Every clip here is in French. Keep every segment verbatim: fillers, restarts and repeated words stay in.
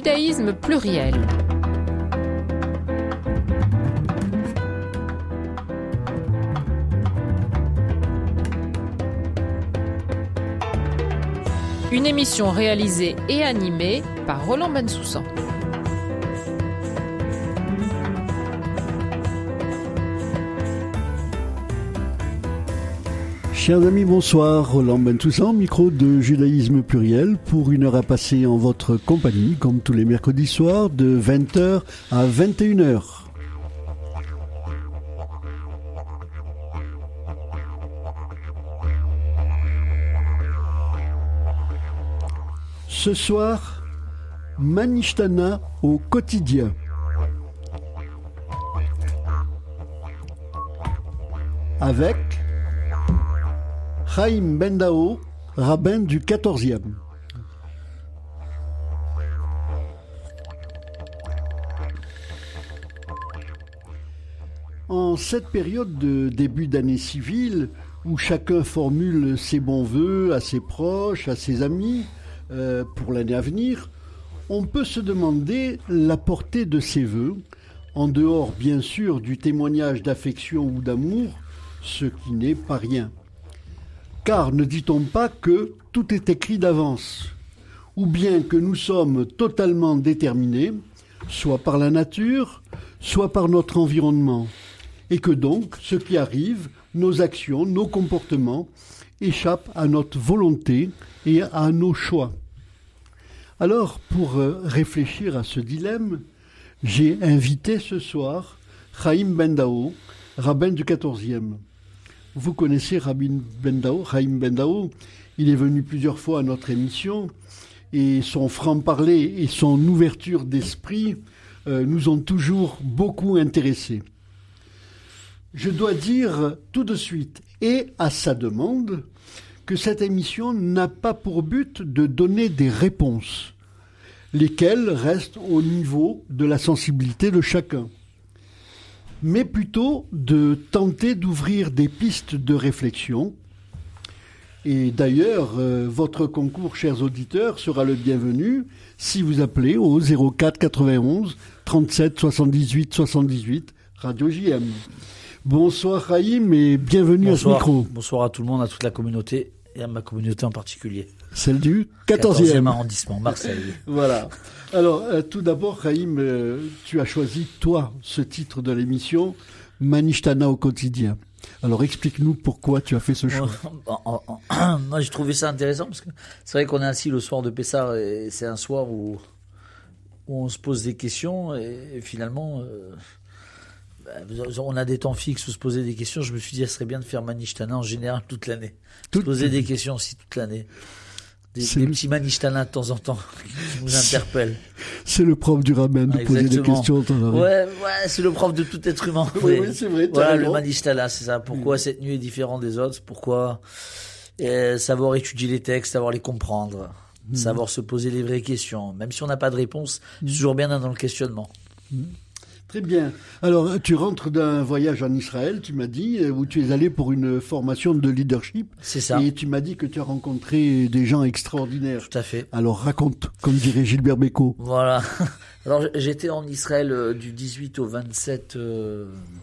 Judaïsme pluriel. Une émission réalisée et animée par Roland Bensoussan. Chers amis, bonsoir. Roland Bensoussan, micro de Judaïsme pluriel pour une heure à passer en votre compagnie, comme tous les mercredis soirs, de vingt heures à vingt et une heures. Ce soir, Manishtana au quotidien. Avec Chaim Ben Dao, rabbin du quatorzième. En cette période de début d'année civile, où chacun formule ses bons vœux à ses proches, à ses amis, Euh, pour l'année à venir, on peut se demander la portée de ces vœux, en dehors bien sûr du témoignage d'affection ou d'amour, ce qui n'est pas rien. Car ne dit-on pas que tout est écrit d'avance, ou bien que nous sommes totalement déterminés, soit par la nature, soit par notre environnement, et que donc ce qui arrive, nos actions, nos comportements, échappent à notre volonté et à nos choix. Alors, pour euh, réfléchir à ce dilemme, j'ai invité ce soir Chaim Ben Dao, rabbin du quatorzième. Vous connaissez Rabbi Ben Dao, Chaim Ben Dao, il est venu plusieurs fois à notre émission et son franc-parler et son ouverture d'esprit euh, nous ont toujours beaucoup intéressés. Je dois dire tout de suite, et à sa demande, que cette émission n'a pas pour but de donner des réponses, lesquelles restent au niveau de la sensibilité de chacun, mais plutôt de tenter d'ouvrir des pistes de réflexion. Et d'ailleurs, euh, votre concours, chers auditeurs, sera le bienvenu si vous appelez au zéro quatre quatre-vingt-onze trente-sept soixante-dix-huit soixante-dix-huit, Radio J M. Bonsoir Chaim et bienvenue Bonsoir. à ce micro. Bonsoir à tout le monde, à toute la communauté et à ma communauté en particulier. Celle du quatorzième arrondissement, Marseille. Voilà. Alors, euh, tout d'abord, Chaim, euh, tu as choisi, toi, ce titre de l'émission, Manishtana au quotidien. Alors, explique-nous pourquoi tu as fait ce choix. Moi, j'ai trouvé ça intéressant parce que c'est vrai qu'on est assis le soir de Pessah et c'est un soir où, où on se pose des questions et, et finalement... Euh, on a des temps fixes où se poser des questions. Je me suis dit, ce serait bien de faire Manishtana en général toute l'année. Se poser des questions aussi toute l'année. Des, des le... petits Manishtana de temps en temps qui nous interpellent. C'est le prof du rabbin de ah, poser des questions. Ouais, ouais, c'est le prof de tout être humain. Oui, oui, c'est vrai. Voilà, le Manishtana, c'est ça. Pourquoi oui. Cette nuit est différente des autres? Pourquoi euh, savoir étudier les textes, savoir les comprendre, mmh. savoir se poser les vraies questions. Même si on n'a pas de réponse, mmh. c'est toujours bien dans le questionnement. Mmh. Très bien. Alors, tu rentres d'un voyage en Israël, tu m'as dit, où tu es allé pour une formation de leadership. C'est ça. Et tu m'as dit que tu as rencontré des gens extraordinaires. Tout à fait. Alors, raconte, comme dirait Gilbert Bécaud. Voilà. Alors, j'étais en Israël euh, du dix-huit au vingt-sept euh,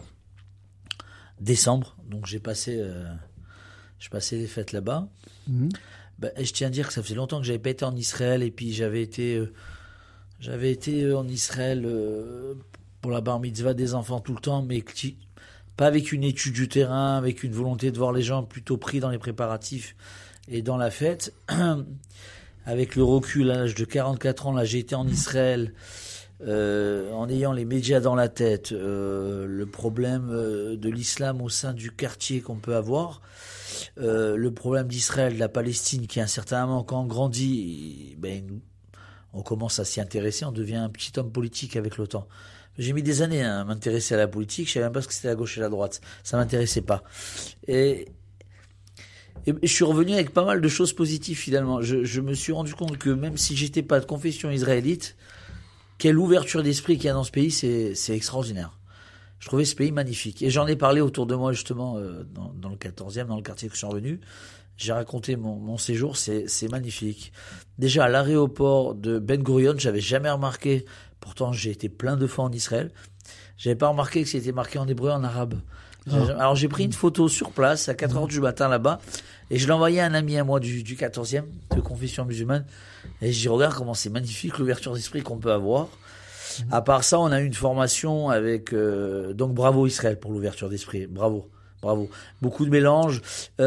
décembre. Donc, j'ai passé, euh, j'ai passé les fêtes là-bas. Mmh. Ben, et je tiens à dire que ça faisait longtemps que j'avais pas été en Israël. Et puis, j'avais été, euh, j'avais été en Israël... Euh, pour la bar mitzvah des enfants tout le temps, mais pas avec une étude du terrain, avec une volonté de voir les gens plutôt pris dans les préparatifs et dans la fête. Avec le recul, à l'âge de quarante-quatre ans, là, j'ai été en Israël euh, en ayant les médias dans la tête, euh, le problème euh, de l'islam au sein du quartier qu'on peut avoir, euh, le problème d'Israël, de la Palestine, qui à un certain moment, quand on grandit, ben, on commence à s'y intéresser, on devient un petit homme politique avec le temps. J'ai mis des années à m'intéresser à la politique, je savais même pas ce que c'était la gauche et la droite, ça m'intéressait pas. Et, et je suis revenu avec pas mal de choses positives finalement. Je, je me suis rendu compte que même si j'étais pas de confession israélite, quelle ouverture d'esprit qu'il y a dans ce pays, c'est, c'est extraordinaire. Je trouvais ce pays magnifique. Et j'en ai parlé autour de moi, justement, euh, dans, dans le quatorzième, dans le quartier que je suis revenu. J'ai raconté mon, mon séjour, c'est, c'est magnifique. Déjà, à l'aéroport de Ben Gurion, j'avais jamais remarqué, pourtant j'ai été plein de fois en Israël, j'avais pas remarqué que c'était marqué en hébreu et en arabe. Ah. Alors j'ai pris une photo sur place, à quatre heures du matin là-bas, et je l'ai envoyé à un ami à moi du, du quatorzième, de confession musulmane, et je dis, regarde comment c'est magnifique l'ouverture d'esprit qu'on peut avoir. À part ça, on a eu une formation avec euh, donc bravo Israël pour l'ouverture d'esprit, bravo, bravo. Beaucoup de mélanges.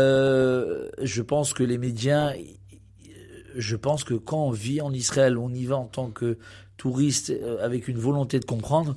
Euh, je pense que les médias, je pense que quand on vit en Israël, on y va en tant que touriste euh, avec une volonté de comprendre.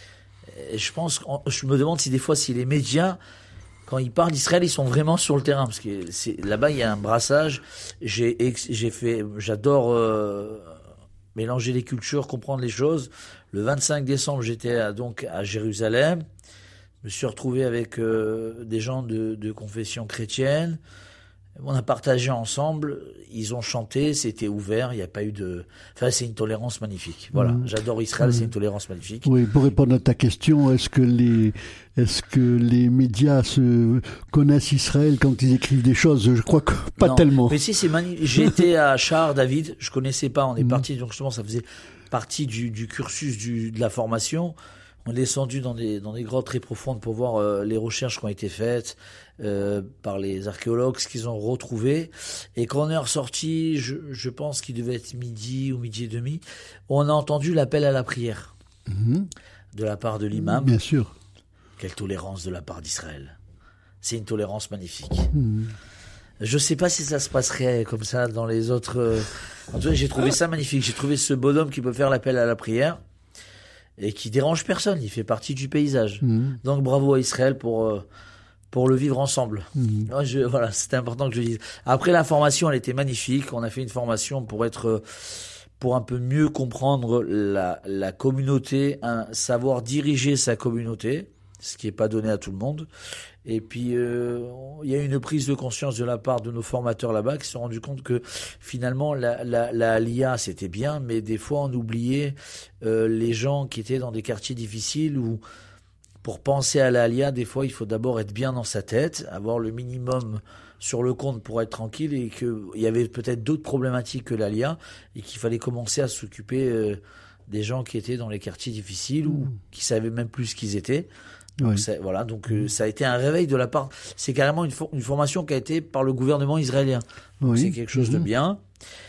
Et je pense, je me demande si des fois si les médias, quand ils parlent d'Israël, ils sont vraiment sur le terrain parce que c'est, là-bas il y a un brassage. J'ai j'ai fait, j'adore. Euh, mélanger les cultures, comprendre les choses. Le vingt-cinq décembre, j'étais à, donc à Jérusalem. Je me suis retrouvé avec euh, des gens de, de confession chrétienne. On a partagé ensemble. Ils ont chanté, c'était ouvert. Il n'y a pas eu de. Enfin, c'est une tolérance magnifique. Voilà, mmh. J'adore Israël, mmh. C'est une tolérance magnifique. Oui, pour répondre à ta question, est-ce que les est-ce que les médias se connaissent Israël quand ils écrivent des choses? Je crois que pas non, tellement. Mais si, c'est magnifique. J'ai été à Shahar David. Je connaissais pas. On est mmh. parti. Donc justement, ça faisait partie du, du cursus du, de la formation. On est descendu dans des dans des grottes très profondes pour voir euh, les recherches qui ont été faites euh, par les archéologues, ce qu'ils ont retrouvé. Et quand on est ressorti, je, je pense qu'il devait être midi ou midi et demi, on a entendu l'appel à la prière mmh. de la part de l'imam. Bien sûr. Quelle tolérance de la part d'Israël. C'est une tolérance magnifique. Mmh. Je sais pas si ça se passerait comme ça dans les autres. Euh... En tout cas, j'ai trouvé ça magnifique. J'ai trouvé ce bonhomme qui peut faire l'appel à la prière. Et qui dérange personne, il fait partie du paysage. Mmh. Donc bravo à Israël pour euh, pour le vivre ensemble. Mmh. Moi, je, voilà, c'était important que je le dise. Après la formation, elle était magnifique. On a fait une formation pour être pour un peu mieux comprendre la la communauté, un, savoir diriger sa communauté, ce qui est pas donné à tout le monde. Et puis euh, il y a eu une prise de conscience de la part de nos formateurs là-bas qui se sont rendus compte que finalement la la, la Aliyah c'était bien, mais des fois on oubliait euh, les gens qui étaient dans des quartiers difficiles où pour penser à la Aliyah, des fois il faut d'abord être bien dans sa tête, avoir le minimum sur le compte pour être tranquille et qu'il y avait peut-être d'autres problématiques que l'Aliyah et qu'il fallait commencer à s'occuper euh, des gens qui étaient dans les quartiers difficiles mmh. ou qui savaient même plus ce qu'ils étaient. Donc oui. ça, voilà, donc euh, ça a été un réveil de la part. C'est carrément une, for- une formation qui a été par le gouvernement israélien. Donc oui. C'est quelque chose mmh. de bien.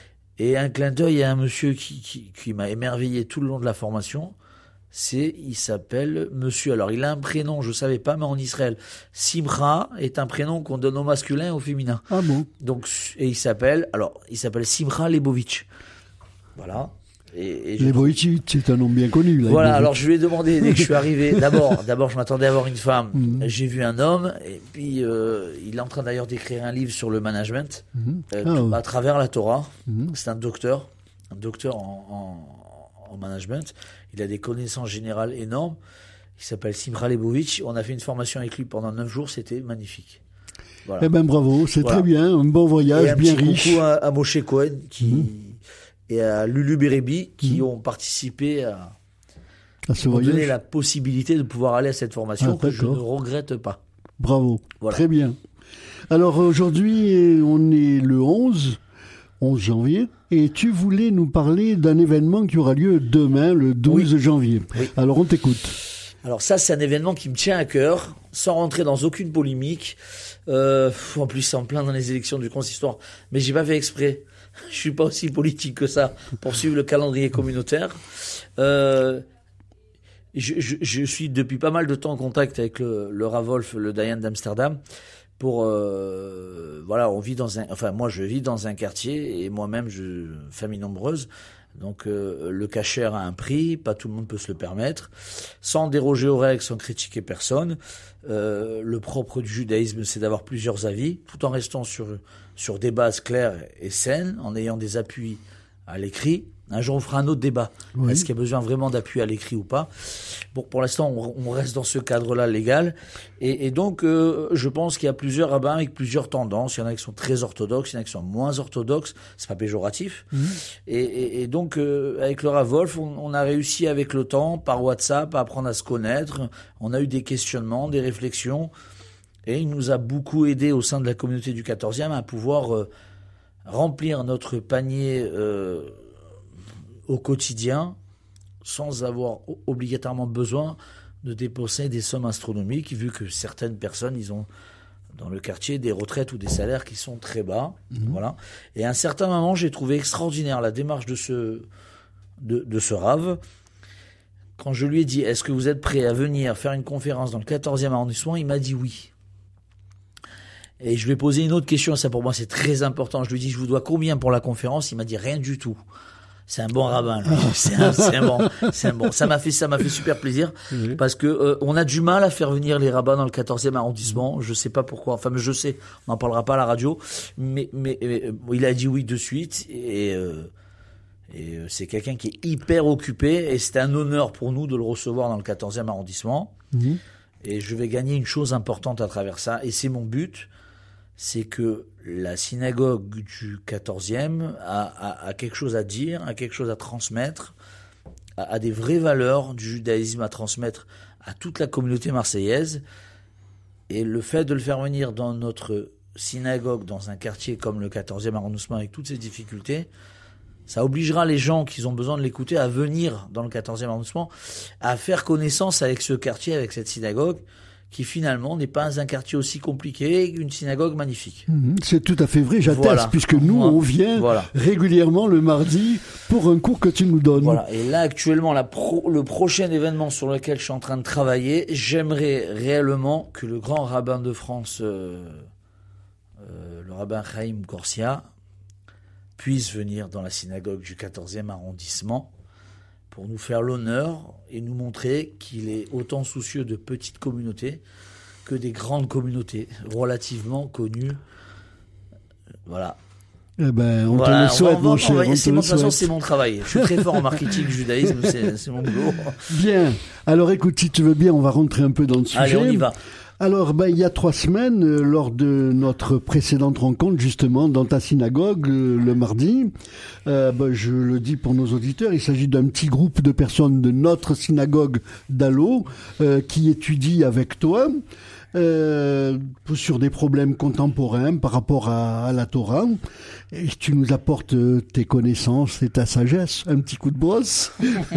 Et un clin d'œil à un monsieur qui, qui, qui m'a émerveillé tout le long de la formation. C'est, il s'appelle Monsieur. Alors il a un prénom, je savais pas, mais en Israël, Simcha est un prénom qu'on donne au masculin et au féminin. Ah bon. Donc et il s'appelle, alors il s'appelle Simcha Lebovitch. Voilà. Et, et Lebovitch, c'est un nom bien connu. Là, voilà, alors je lui ai demandé dès que je suis arrivé, d'abord, d'abord je m'attendais à avoir une femme, mmh. j'ai vu un homme, et puis euh, il est en train d'ailleurs d'écrire un livre sur le management, mmh. euh, ah, tout, ouais. à travers la Torah, mmh. c'est un docteur, un docteur en, en, en management, il a des connaissances générales énormes, il s'appelle Simcha Lebovitch, on a fait une formation avec lui pendant neuf jours, c'était magnifique. Voilà. Eh ben bravo, c'est voilà. Très bien, un bon voyage, et un bien petit riche. Coucou à, à Moshe Cohen qui... Mmh. et à Lulu Bérébi qui mmh. ont participé à, à ce ont donné la possibilité de pouvoir aller à cette formation ah, que je ne regrette pas. Bravo, voilà. Très bien. Alors aujourd'hui, on est le onze janvier et tu voulais nous parler d'un événement qui aura lieu demain, le douze oui. janvier. Oui. Alors on t'écoute. Alors ça, c'est un événement qui me tient à cœur, sans rentrer dans aucune polémique. Euh, en plus, c'est en plein dans les élections du consistoire, mais j'ai pas fait exprès. Je suis pas aussi politique que ça pour suivre le calendrier communautaire. Euh, je, je, je suis depuis pas mal de temps en contact avec le, le Ravolf, le Dayan d'Amsterdam. Pour euh, voilà, on vit dans un, enfin moi je vis dans un quartier et moi-même je famille nombreuse. Donc euh, le kasher a un prix, pas tout le monde peut se le permettre, sans déroger aux règles, sans critiquer personne. Euh, le propre du judaïsme, c'est d'avoir plusieurs avis, tout en restant sur sur des bases claires et saines, en ayant des appuis à l'écrit. Un jour, on fera un autre débat. Oui. Est-ce qu'il y a besoin vraiment d'appui à l'écrit ou pas? Bon, pour l'instant, on, on reste dans ce cadre-là légal. Et, et donc, euh, je pense qu'il y a plusieurs rabbins avec plusieurs tendances. Il y en a qui sont très orthodoxes, il y en a qui sont moins orthodoxes. C'est pas péjoratif. Mmh. Et, et, et donc, euh, avec le Rav Wolf, on, on a réussi avec le temps, par WhatsApp, à apprendre à se connaître. On a eu des questionnements, des réflexions. Et il nous a beaucoup aidé au sein de la communauté du quatorzième à pouvoir euh, remplir notre panier euh, au quotidien, sans avoir obligatoirement besoin de dépenser des sommes astronomiques, vu que certaines personnes, ils ont dans le quartier des retraites ou des salaires qui sont très bas. Mmh. Voilà. Et à un certain moment, j'ai trouvé extraordinaire la démarche de ce, de, de ce Rav. Quand je lui ai dit, est-ce que vous êtes prêt à venir faire une conférence dans le quatorzième arrondissement, il m'a dit oui. Et je lui ai posé une autre question, ça pour moi c'est très important. Je lui ai dit, je vous dois combien pour la conférence? Il m'a dit rien du tout. C'est un bon rabbin, lui. C'est un, c'est un bon, c'est un bon. Ça m'a fait, ça m'a fait super plaisir oui. parce que euh, on a du mal à faire venir les rabbins dans le quatorzième arrondissement. Je sais pas pourquoi. Enfin, je sais. On n'en parlera pas à la radio. Mais, mais, mais il a dit oui de suite et, euh, et c'est quelqu'un qui est hyper occupé et c'est un honneur pour nous de le recevoir dans le quatorzième arrondissement. Mmh. Et je vais gagner une chose importante à travers ça et c'est mon but. C'est que la synagogue du quatorzième a, a, a quelque chose à dire, a quelque chose à transmettre, a, a des vraies valeurs du judaïsme à transmettre à toute la communauté marseillaise. Et le fait de le faire venir dans notre synagogue, dans un quartier comme le quatorzième arrondissement avec toutes ces difficultés, ça obligera les gens qui ont besoin de l'écouter à venir dans le quatorzième arrondissement, à faire connaissance avec ce quartier, avec cette synagogue, qui finalement n'est pas un quartier aussi compliqué, une synagogue magnifique. Mmh, c'est tout à fait vrai, j'atteste, voilà. Puisque nous, voilà. on vient voilà. régulièrement le mardi pour un cours que tu nous donnes. Voilà. Et là, actuellement, la pro, le prochain événement sur lequel je suis en train de travailler, j'aimerais réellement que le grand rabbin de France, euh, euh, le rabbin Chaim Corsia, puisse venir dans la synagogue du quatorzième arrondissement pour nous faire l'honneur et nous montrer qu'il est autant soucieux de petites communautés que des grandes communautés relativement connues. Voilà. Eh ben, on voilà, te le souhaite, mon cher. De toute façon, c'est mon travail. Je suis très fort en marketing, judaïsme, c'est, c'est mon boulot. Bien. Alors, écoute, si tu veux bien, on va rentrer un peu dans le sujet. Allez, on y va. Alors, ben, il y a trois semaines, euh, lors de notre précédente rencontre, justement, dans ta synagogue, euh, le mardi, euh, ben, je le dis pour nos auditeurs, il s'agit d'un petit groupe de personnes de notre synagogue d'Allo euh, qui étudient avec toi euh, sur des problèmes contemporains par rapport à, à la Torah. Et tu nous apportes euh, tes connaissances et ta sagesse, un petit coup de brosse,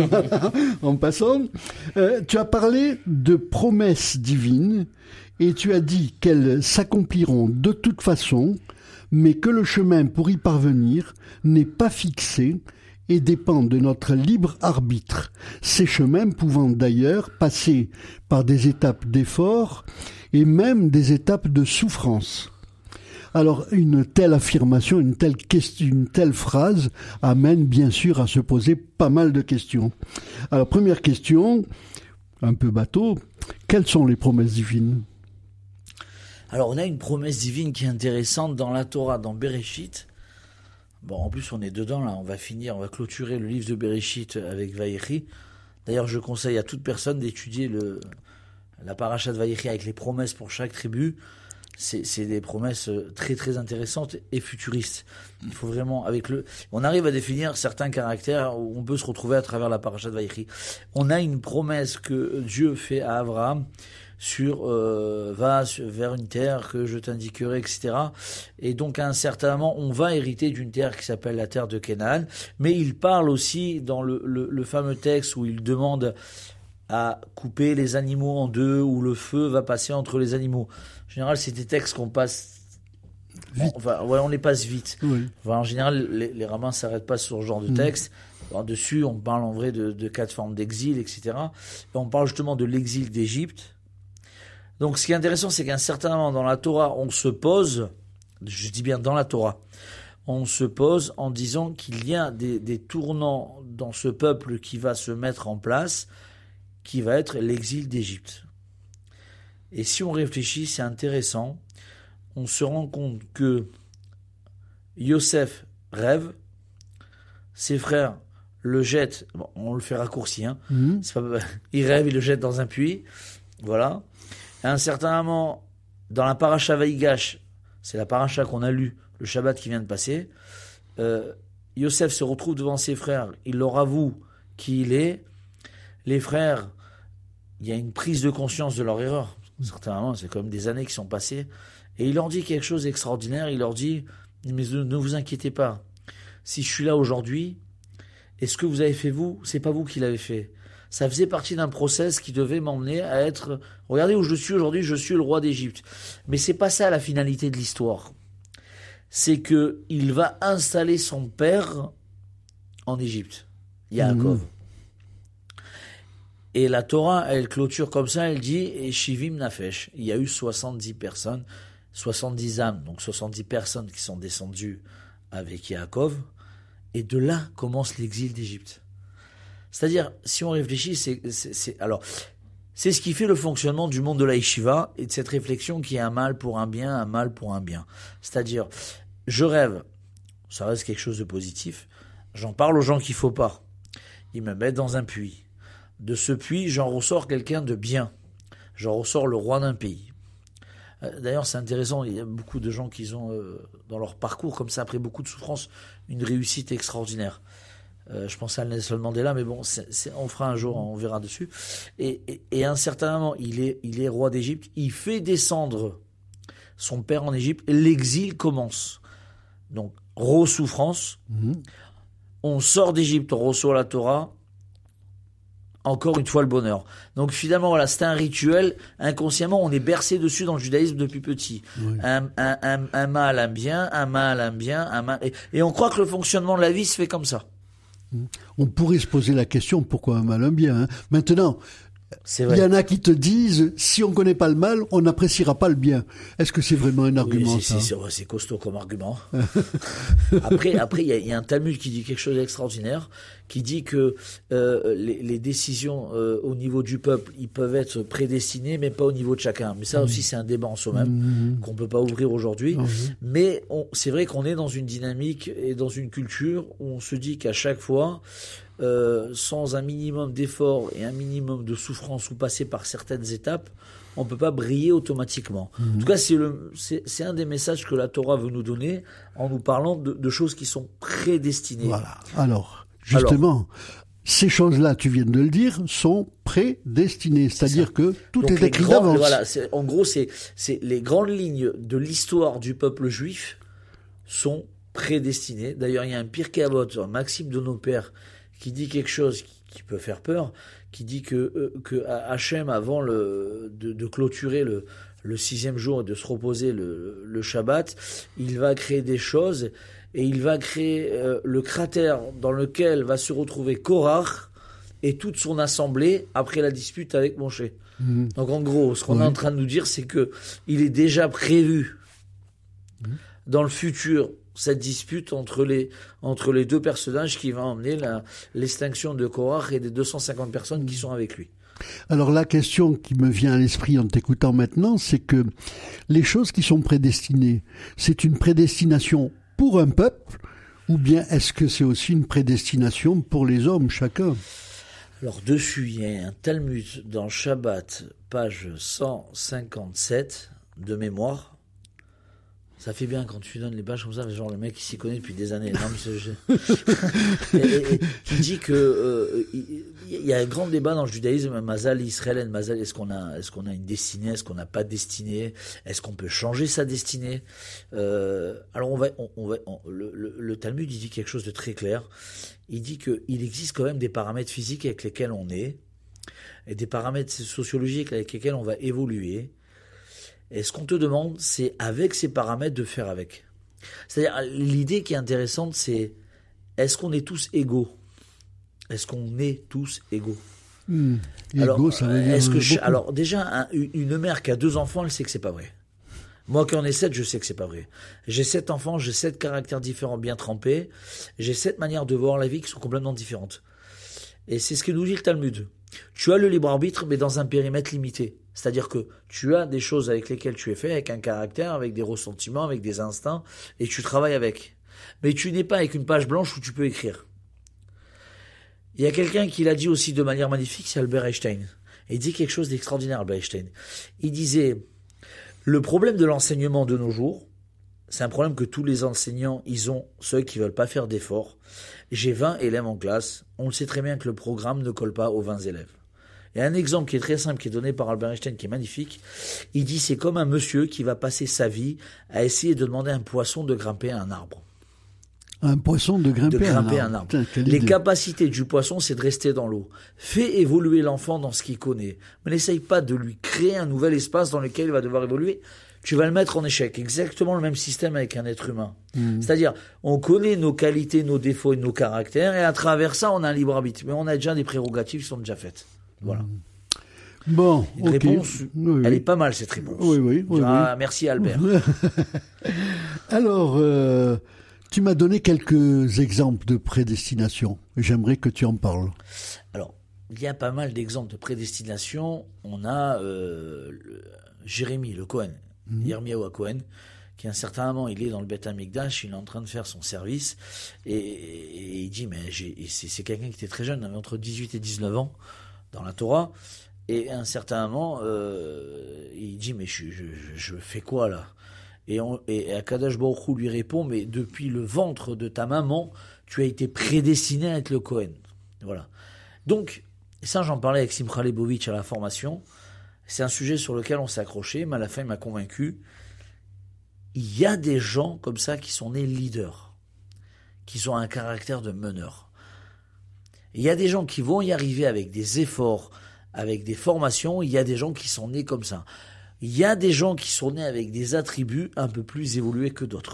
en passant. Euh, tu as parlé de promesses divines et tu as dit qu'elles s'accompliront de toute façon, mais que le chemin pour y parvenir n'est pas fixé et dépend de notre libre arbitre, ces chemins pouvant d'ailleurs passer par des étapes d'effort et même des étapes de souffrance. Alors, une telle affirmation, une telle question, une telle phrase amène bien sûr à se poser pas mal de questions. Alors, première question, un peu bateau, quelles sont les promesses divines ? Alors, on a une promesse divine qui est intéressante dans la Torah, dans Bereshit. Bon, en plus, on est dedans, là, on va finir, on va clôturer le livre de Bereshit avec Vayechi. D'ailleurs, je conseille à toute personne d'étudier le, la paracha de Vayechi avec les promesses pour chaque tribu. C'est, c'est des promesses très très intéressantes et futuristes. Il faut vraiment, avec le, on arrive à définir certains caractères où on peut se retrouver à travers la paracha de Vayechi. On a une promesse que Dieu fait à Abraham sur euh, va vers une terre que je t'indiquerai, et cetera. Et donc à un certain moment, on va hériter d'une terre qui s'appelle la terre de Canaan. Mais il parle aussi dans le, le, le fameux texte où il demande à couper les animaux en deux, où le feu va passer entre les animaux. En général, c'est des textes qu'on passe vite. Enfin, ouais, on les passe vite. Oui. Enfin, en général, les, les rabbins ne s'arrêtent pas sur ce genre de mmh. texte. Alors, dessus, on parle en vrai de, de quatre formes d'exil, et cetera. Et on parle justement de l'exil d'Égypte. Donc, ce qui est intéressant, c'est qu'à un certain moment dans la Torah, on se pose, je dis bien dans la Torah, on se pose en disant qu'il y a des, des tournants dans ce peuple qui va se mettre en place, qui va être l'exil d'Égypte. Et si on réfléchit, c'est intéressant, on se rend compte que Yosef rêve, ses frères le jette, bon, on le fait raccourci, hein. Mmh. C'est pas, il rêve, il le jette dans un puits, voilà. À un certain moment, dans la paracha Vaïgash, c'est la paracha qu'on a lue, le Shabbat qui vient de passer, euh, Yosef se retrouve devant ses frères, il leur avoue qui il est, les frères, il y a une prise de conscience de leur erreur, certainement, c'est quand même des années qui sont passées, et il leur dit quelque chose d'extraordinaire, il leur dit, mais ne vous inquiétez pas, si je suis là aujourd'hui, et ce que vous avez fait vous, c'est pas vous qui l'avez fait. Ça faisait partie d'un process qui devait m'emmener à être... Regardez où je suis aujourd'hui, je suis le roi d'Égypte. Mais c'est pas ça la finalité de l'histoire. C'est que il va installer son père en Égypte, Yaakov. Mmh. Et la Torah, elle clôture comme ça, elle dit et Shivim Nafesh. Il y a eu soixante-dix personnes, soixante-dix âmes, donc soixante-dix personnes qui sont descendues avec Yaakov. Et de là commence l'exil d'Égypte. C'est-à-dire, si on réfléchit, c'est, c'est, c'est, alors, c'est ce qui fait le fonctionnement du monde de la yeshiva et de cette réflexion qui est un mal pour un bien, un mal pour un bien. C'est-à-dire, je rêve, ça reste quelque chose de positif, j'en parle aux gens qu'il ne faut pas. Ils me mettent dans un puits. De ce puits, j'en ressors quelqu'un de bien. J'en ressors le roi d'un pays. D'ailleurs, c'est intéressant, il y a beaucoup de gens qui ont, euh, dans leur parcours, comme ça, après beaucoup de souffrance, une réussite extraordinaire. Euh, je pense à Nelson Mandela, mais bon, c'est, c'est, on fera un jour, on verra dessus. Et, et, et à un certain moment, il est, il est roi d'Égypte, il fait descendre son père en Égypte, et l'exil commence. Donc, re-souffrance, mmh. On sort d'Égypte, on reçoit la Torah, encore une fois le bonheur. Donc finalement, voilà, c'est un rituel. Inconsciemment, on est bercé dessus dans le judaïsme depuis petit. Oui. Un, un, un, un mal, un bien, un mal, un bien, un mal. Et, et on croit que le fonctionnement de la vie se fait comme ça. On pourrait se poser la question, pourquoi un mal, un bien, hein. Maintenant, c'est vrai. Il y en a qui te disent, si on ne connaît pas le mal, on n'appréciera pas le bien. Est-ce que c'est vraiment un argument, oui, c'est, ça c'est, c'est, c'est costaud comme argument. Après, après, il y, y a un Talmud qui dit quelque chose d'extraordinaire, qui dit que euh, les, les décisions euh, au niveau du peuple, ils peuvent être prédestinées, mais pas au niveau de chacun. Mais ça mmh. aussi, c'est un débat en soi-même mmh. qu'on peut pas ouvrir aujourd'hui. Mmh. Mais on, c'est vrai qu'on est dans une dynamique et dans une culture où on se dit qu'à chaque fois, Euh, sans un minimum d'effort et un minimum de souffrance ou passer par certaines étapes, on ne peut pas briller automatiquement. Mmh. En tout cas, c'est, le, c'est, c'est un des messages que la Torah veut nous donner en nous parlant de, de choses qui sont prédestinées. Voilà. Alors, justement, Alors, ces choses-là, tu viens de le dire, sont prédestinées. C'est-à-dire c'est que tout Donc est écrit grands, d'avance. Voilà, c'est, en gros, c'est, c'est les grandes lignes de l'histoire du peuple juif sont prédestinées. D'ailleurs, il y a un Pirkei Avot, un Maxime de nos pères, qui dit quelque chose qui, qui peut faire peur, qui dit que, euh, que Hachem, avant le, de, de clôturer le, le sixième jour et de se reposer le, le Shabbat, il va créer des choses et il va créer euh, le cratère dans lequel va se retrouver Korach et toute son assemblée après la dispute avec Moshe. Mmh. Donc en gros, ce qu'on oui. est en train de nous dire, c'est que il est déjà prévu mmh. dans le futur cette dispute entre les, entre les deux personnages qui va emmener la, l'extinction de Korach et des deux cent cinquante personnes qui sont avec lui. Alors la question qui me vient à l'esprit en t'écoutant maintenant, c'est que les choses qui sont prédestinées, c'est une prédestination pour un peuple, ou bien est-ce que c'est aussi une prédestination pour les hommes, chacun ? Alors dessus, il y a un Talmud dans Shabbat, page cent cinquante-sept, de mémoire. Ça fait bien quand tu donnes les pages comme ça, genre le mec qui s'y connaît depuis des années. Non, mais c'est... et, et, et, qui dit que euh, il y a un grand débat dans le judaïsme, Mazal Israël, Mazal, est-ce qu'on a, est-ce qu'on a une destinée, est-ce qu'on n'a pas de destinée, est-ce qu'on peut changer sa destinée. Euh, alors on va, on, on va, on, le, le, le Talmud il dit quelque chose de très clair. Il dit que il existe quand même des paramètres physiques avec lesquels on est, et des paramètres sociologiques avec lesquels on va évoluer. Et ce qu'on te demande, c'est avec ces paramètres de faire avec. C'est-à-dire, l'idée qui est intéressante, c'est est-ce qu'on est tous égaux ? Est-ce qu'on est tous égaux ? mmh. Alors, égaux, ça veut dire est-ce que je, alors déjà, un, une mère qui a deux enfants, elle sait que c'est pas vrai. Moi qui en ai sept, je sais que c'est pas vrai. J'ai sept enfants, j'ai sept caractères différents bien trempés, j'ai sept manières de voir la vie qui sont complètement différentes. Et c'est ce que nous dit le Talmud. Tu as le libre arbitre, mais dans un périmètre limité. C'est-à-dire que tu as des choses avec lesquelles tu es fait, avec un caractère, avec des ressentiments, avec des instincts, et tu travailles avec. Mais tu n'es pas avec une page blanche où tu peux écrire. Il y a quelqu'un qui l'a dit aussi de manière magnifique, c'est Albert Einstein. Et il dit quelque chose d'extraordinaire, Albert Einstein. Il disait, le problème de l'enseignement de nos jours, c'est un problème que tous les enseignants, ils ont, ceux qui veulent pas faire d'efforts. J'ai vingt élèves en classe, on le sait très bien que le programme ne colle pas aux vingt élèves. Il y a un exemple qui est très simple, qui est donné par Albert Einstein, qui est magnifique. Il dit, c'est comme un monsieur qui va passer sa vie à essayer de demander à un poisson de grimper à un arbre. Un poisson de grimper, de grimper un un arbre. arbre. Putain, Les idée. capacités du poisson, c'est de rester dans l'eau. Fais évoluer l'enfant dans ce qu'il connaît. Mais n'essaye pas de lui créer un nouvel espace dans lequel il va devoir évoluer. Tu vas le mettre en échec. Exactement le même système avec un être humain. Mmh. C'est-à-dire, on connaît nos qualités, nos défauts et nos caractères, et à travers ça, on a un libre arbitre. Mais on a déjà des prérogatives qui sont déjà faites. Voilà. Mmh. Bon, Une okay. réponse, oui, elle oui. est pas mal cette réponse. Oui, oui, oui, ah, oui. Merci Albert. Alors, euh, tu m'as donné quelques exemples de prédestination. J'aimerais que tu en parles. Alors, il y a pas mal d'exemples de prédestination. On a euh, le, Jérémie, le Cohen, mmh. Yirmiyahu Cohen, qui à un certain moment, il est dans le Beth Amikdash, il est en train de faire son service, et, et, et il dit, mais j'ai, c'est, c'est quelqu'un qui était très jeune, entre dix-huit et dix-neuf ans, dans la Torah, et à un certain moment, euh, il dit, mais je, je, je fais quoi là ? Et, on, et Akadosh Baruch Hu lui répond, mais depuis le ventre de ta maman, tu as été prédestiné à être le Cohen. Voilà. Donc, et ça j'en parlais avec Simcha Leibovitch à la formation, c'est un sujet sur lequel on s'est accroché, mais à la fin il m'a convaincu. Il y a des gens comme ça qui sont nés leaders, qui ont un caractère de meneur. Il y a des gens qui vont y arriver avec des efforts, avec des formations, il y a des gens qui sont nés comme ça. Il y a des gens qui sont nés avec des attributs un peu plus évolués que d'autres.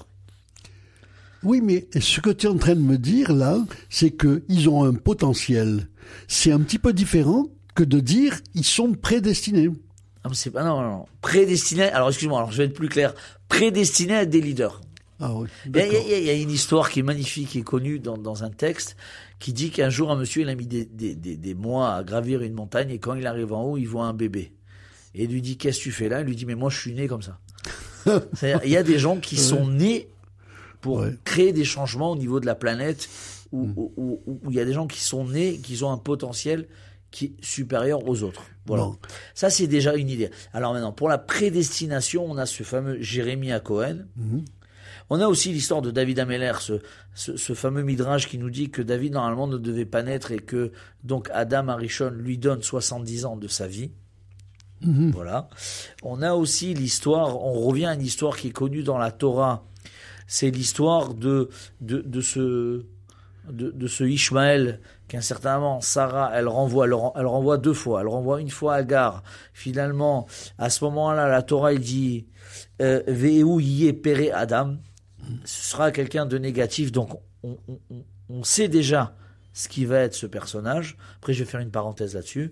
Oui, mais ce que tu es en train de me dire là, c'est qu'ils ont un potentiel. C'est un petit peu différent que de dire ils sont prédestinés. Ah, c'est pas, non, non, non. Prédestinés, alors excuse-moi, alors je vais être plus clair. Prédestinés à être des leaders. Ah oui, il, y a, il, y a, il y a une histoire qui est magnifique, qui est connue dans, dans un texte, qui dit qu'un jour un monsieur il a mis des, des, des, des mois à gravir une montagne et quand il arrive en haut, il voit un bébé. Et il lui dit, qu'est-ce que tu fais là? Il lui dit, mais moi je suis né comme ça. C'est-à-dire, il y a des gens qui sont nés pour ouais. créer des changements au niveau de la planète, où, mmh. où, où, où, où il y a des gens qui sont nés, qui ont un potentiel qui est supérieur aux autres. Voilà. Bon. Ça, c'est déjà une idée. Alors maintenant, pour la prédestination, on a ce fameux Jérémie à Cohen. Mmh. On a aussi l'histoire de David Ameller, ce, ce, ce fameux midrash qui nous dit que David, normalement, ne devait pas naître et que, donc, Adam Arishon lui donne soixante-dix ans de sa vie. Mmh. Voilà. On a aussi l'histoire, on revient à une histoire qui est connue dans la Torah. C'est l'histoire de, de, de ce, de, de ce Ishmaël, qu'à un certain moment, Sarah, elle renvoie, elle, elle renvoie deux fois. Elle renvoie une fois Agar. Finalement, à ce moment-là, la Torah, il dit, euh, Ve'eu yé pere Adam. Ce sera quelqu'un de négatif. Donc, on, on, on sait déjà ce qui va être ce personnage. Après, je vais faire une parenthèse là-dessus.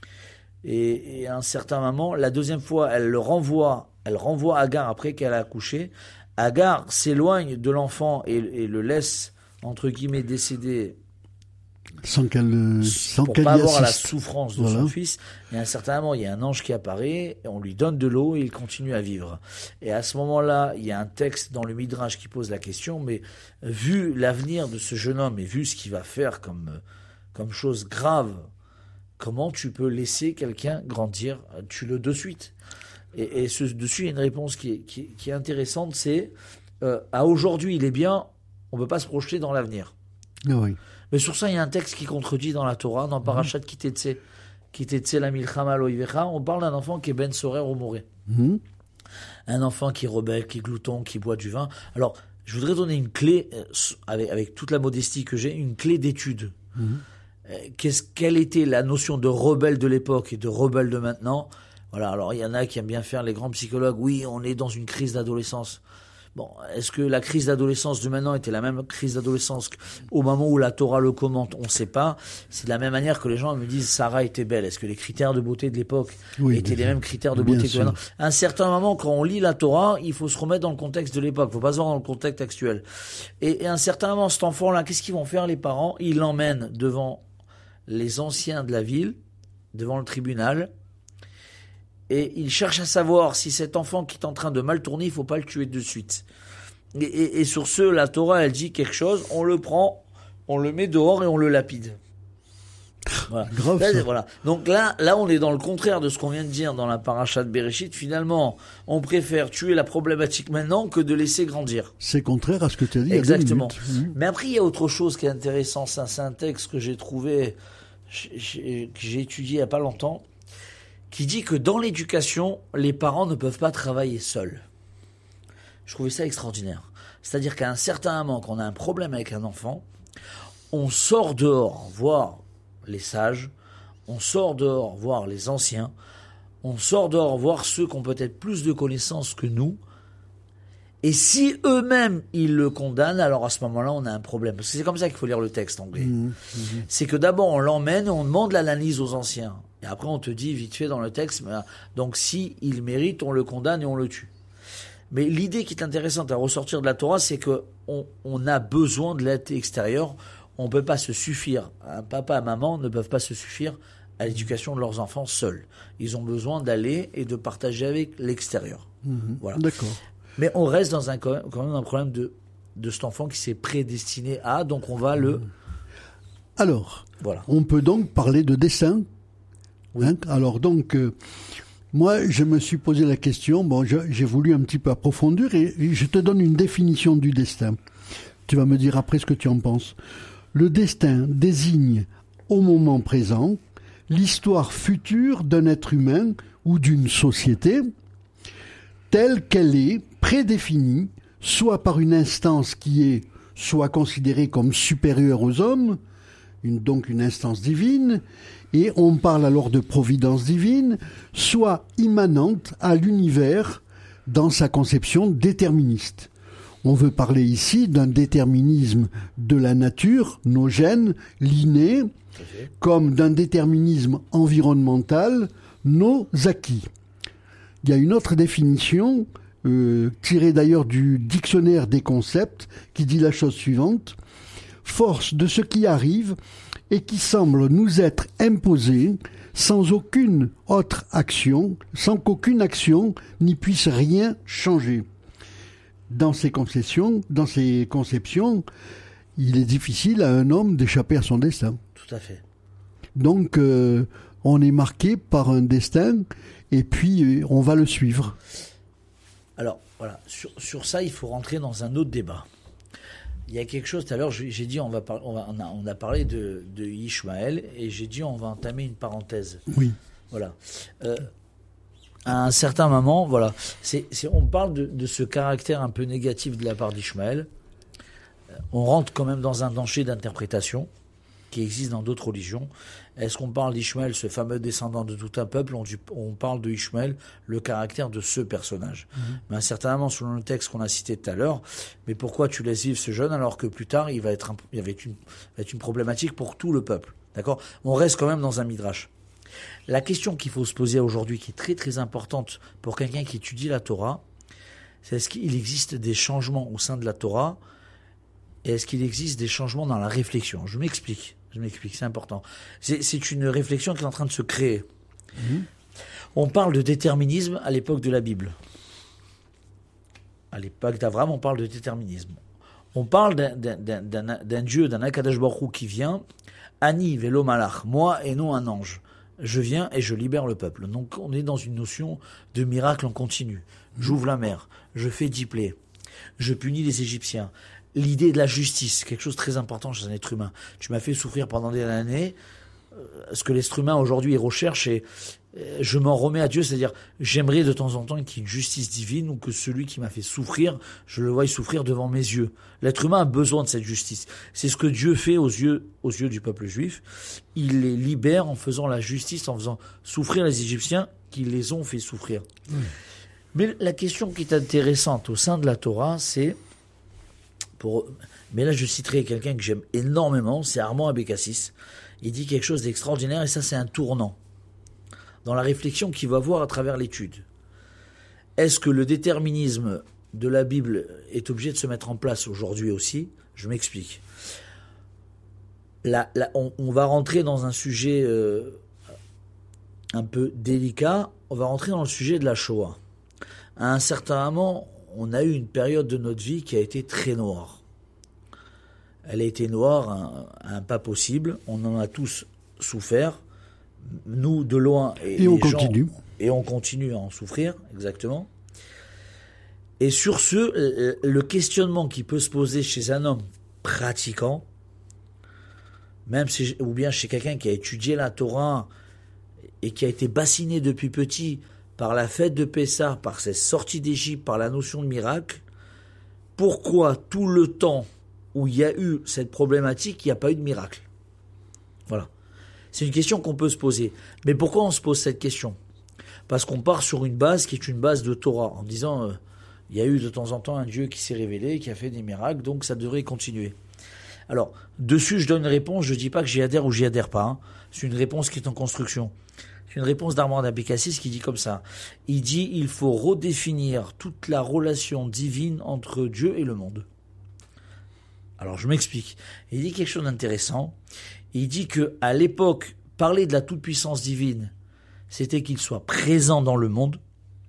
Et, et à un certain moment, la deuxième fois, elle le renvoie, elle renvoie Agar après qu'elle a accouché. Agar s'éloigne de l'enfant et, et le laisse, entre guillemets, décéder sans qu'elle, sans pour qu'elle pas y avoir assiste. la souffrance de Voilà. son fils. Et à un certain moment, il y a un ange qui apparaît, et on lui donne de l'eau et il continue à vivre. Et à ce moment-là, il y a un texte dans le Midrash qui pose la question, mais vu l'avenir de ce jeune homme et vu ce qu'il va faire comme, comme chose grave, comment tu peux laisser quelqu'un grandir? Tue-le de suite. Et, et ce dessus, il y a une réponse qui est, qui, qui est intéressante, c'est euh, à aujourd'hui, il est bien, on ne peut pas se projeter dans l'avenir. Ah oui. Mais sur ça, il y a un texte qui contredit dans la Torah, dans Parashat Kitetse, Kitetse la Milchama lo Ivecha, on parle d'un enfant qui est Ben Sorer ou Moré. Mmh. Un enfant qui est rebelle, qui est glouton, qui boit du vin. Alors, je voudrais donner une clé, euh, avec, avec toute la modestie que j'ai, une clé d'étude. Mmh. Euh, qu'est-ce, quelle était la notion de rebelle de l'époque et de rebelle de maintenant? Voilà, alors il y en a qui aiment bien faire les grands psychologues. Oui, on est dans une crise d'adolescence. Bon, est-ce que la crise d'adolescence de maintenant était la même crise d'adolescence qu'au moment où la Torah le commente? On ne sait pas. C'est de la même manière que les gens me disent Sarah était belle. Est-ce que les critères de beauté de l'époque oui, étaient les mêmes critères de beauté que maintenant? À un certain moment, quand on lit la Torah, il faut se remettre dans le contexte de l'époque. Il ne faut pas se voir dans le contexte actuel. Et, et à un certain moment, cet enfant-là, qu'est-ce qu'ils vont faire les parents? Ils l'emmènent devant les anciens de la ville, devant le tribunal. Et il cherche à savoir si cet enfant qui est en train de mal tourner, il ne faut pas le tuer de suite. Et, et, et sur ce, la Torah, elle dit quelque chose, on le prend, on le met dehors et on le lapide. Voilà. Grave, là, ça. voilà. Donc là, là, on est dans le contraire de ce qu'on vient de dire dans la paracha de Bereshit. Finalement, on préfère tuer la problématique maintenant que de laisser grandir. C'est contraire à ce que tu as dit. Exactement. Il y a deux minutes. Mais après, il y a autre chose qui est intéressant. Ça, c'est un texte que j'ai trouvé, j'ai, que j'ai étudié il n'y a pas longtemps, qui dit que dans l'éducation, les parents ne peuvent pas travailler seuls. Je trouvais ça extraordinaire. C'est-à-dire qu'à un certain moment, quand on a un problème avec un enfant, on sort dehors voir les sages, on sort dehors voir les anciens, on sort dehors voir ceux qui ont peut-être plus de connaissances que nous, et si eux-mêmes ils le condamnent, alors à ce moment-là on a un problème. Parce que c'est comme ça qu'il faut lire le texte anglais. Mmh, mmh. C'est que d'abord on l'emmène et on demande l'analyse aux anciens. Et après on te dit vite fait dans le texte, donc si il mérite, on le condamne et on le tue. Mais l'idée qui est intéressante à ressortir de la Torah, c'est que on, on a besoin de l'aide extérieure. On ne peut pas se suffire, un papa et maman ne peuvent pas se suffire à l'éducation de leurs enfants seuls. Ils ont besoin d'aller et de partager avec l'extérieur. Mmh, voilà. D'accord. Mais on reste dans un, quand même un problème de, de cet enfant qui s'est prédestiné à, donc on va le... Alors, voilà. On peut donc parler de destin. Oui. Hein. Alors donc, euh, moi, je me suis posé la question, bon, je, j'ai voulu un petit peu approfondir et, et je te donne une définition du destin. Tu vas me dire après ce que tu en penses. Le destin désigne, au moment présent, l'histoire future d'un être humain ou d'une société telle qu'elle est prédéfinie, soit par une instance qui est soit considérée comme supérieure aux hommes, une, donc une instance divine, et on parle alors de providence divine, soit immanente à l'univers dans sa conception déterministe. On veut parler ici d'un déterminisme de la nature, nos gènes, l'inné, okay. comme d'un déterminisme environnemental, nos acquis. Il y a une autre définition, euh, tirée d'ailleurs du dictionnaire des concepts, qui dit la chose suivante. Force de ce qui arrive et qui semble nous être imposée sans aucune autre action, sans qu'aucune action n'y puisse rien changer. Dans ces conceptions, dans ces conceptions, il est difficile à un homme d'échapper à son destin. Tout à fait. Donc, euh, on est marqué par un destin et puis euh, on va le suivre. Alors, voilà, sur, sur ça, il faut rentrer dans un autre débat. Il y a quelque chose, tout à l'heure, j'ai dit, on, va par, on, va, on, a, on a parlé de, de Ishmaël, et j'ai dit, on va entamer une parenthèse. Oui. Voilà. Euh, à un certain moment, voilà, c'est, c'est, on parle de, de ce caractère un peu négatif de la part d'Ishmaël. On rentre quand même dans un danger d'interprétation qui existe dans d'autres religions. Est-ce qu'on parle d'Ishmaël, ce fameux descendant de tout un peuple, on, on parle de Ishmaël, le caractère de ce personnage. Mmh. Mais à un certain moment, selon le texte qu'on a cité tout à l'heure, mais pourquoi tu laisses vivre ce jeune alors que plus tard, il va être, un, il va être, une, va être une problématique pour tout le peuple. D'accord ? On reste quand même dans un midrash. La question qu'il faut se poser aujourd'hui, qui est très très importante pour quelqu'un qui étudie la Torah, c'est est-ce qu'il existe des changements au sein de la Torah et est-ce qu'il existe des changements dans la réflexion ? Je m'explique. Je m'explique, c'est important. C'est, c'est une réflexion qui est en train de se créer. Mmh. On parle de déterminisme à l'époque de la Bible. À l'époque d'Abraham, on parle de déterminisme. On parle d'un, d'un, d'un, d'un Dieu, d'un Akadosh Baruch Hu qui vient, Ani velo malach, moi et non un ange. Je viens et je libère le peuple. Donc on est dans une notion de miracle en continu. J'ouvre la mer, je fais dix plaies, je punis les Égyptiens. L'idée de la justice, quelque chose de très important chez un être humain. Tu m'as fait souffrir pendant des années. Ce que l'être humain aujourd'hui recherche, et je m'en remets à Dieu, c'est-à-dire j'aimerais de temps en temps qu'il y ait une justice divine ou que celui qui m'a fait souffrir, je le voie souffrir devant mes yeux. L'être humain a besoin de cette justice. C'est ce que Dieu fait aux yeux, aux yeux du peuple juif. Il les libère en faisant la justice, en faisant souffrir les Égyptiens qui les ont fait souffrir. Mmh. Mais la question qui est intéressante au sein de la Torah, c'est Pour... Mais là, je citerai quelqu'un que j'aime énormément, c'est Armand Abécassis. Il dit quelque chose d'extraordinaire, et ça, c'est un tournant dans la réflexion qu'il va voir à travers l'étude. Est-ce que le déterminisme de la Bible est obligé de se mettre en place aujourd'hui aussi ? Je m'explique. Là, là, on, on va rentrer dans un sujet euh, un peu délicat. On va rentrer dans le sujet de la Shoah. À un certain moment, on a eu une période de notre vie qui a été très noire. Elle a été noire à un, à un pas possible. On en a tous souffert, nous de loin, et, et on les continue. Gens, et on continue à en souffrir, exactement. Et sur ce, le questionnement qui peut se poser chez un homme pratiquant, même si, ou bien chez quelqu'un qui a étudié la Torah et qui a été bassiné depuis petit par la fête de Pessah, par ses sorties d'Égypte, par la notion de miracle, pourquoi tout le temps où il y a eu cette problématique, il n'y a pas eu de miracle? Voilà. C'est une question qu'on peut se poser. Mais pourquoi on se pose cette question? Parce qu'on part sur une base qui est une base de Torah, en disant euh, il y a eu de temps en temps un Dieu qui s'est révélé, qui a fait des miracles, donc ça devrait continuer. Alors, dessus, je donne une réponse, je ne dis pas que j'y adhère ou j'y adhère pas. Hein. C'est une réponse qui est en construction. C'est une réponse d'Armand Abécassis qui dit comme ça. Il dit il faut redéfinir toute la relation divine entre Dieu et le monde. Alors, je m'explique. Il dit quelque chose d'intéressant. Il dit qu'à l'époque, parler de la toute-puissance divine, c'était qu'il soit présent dans le monde.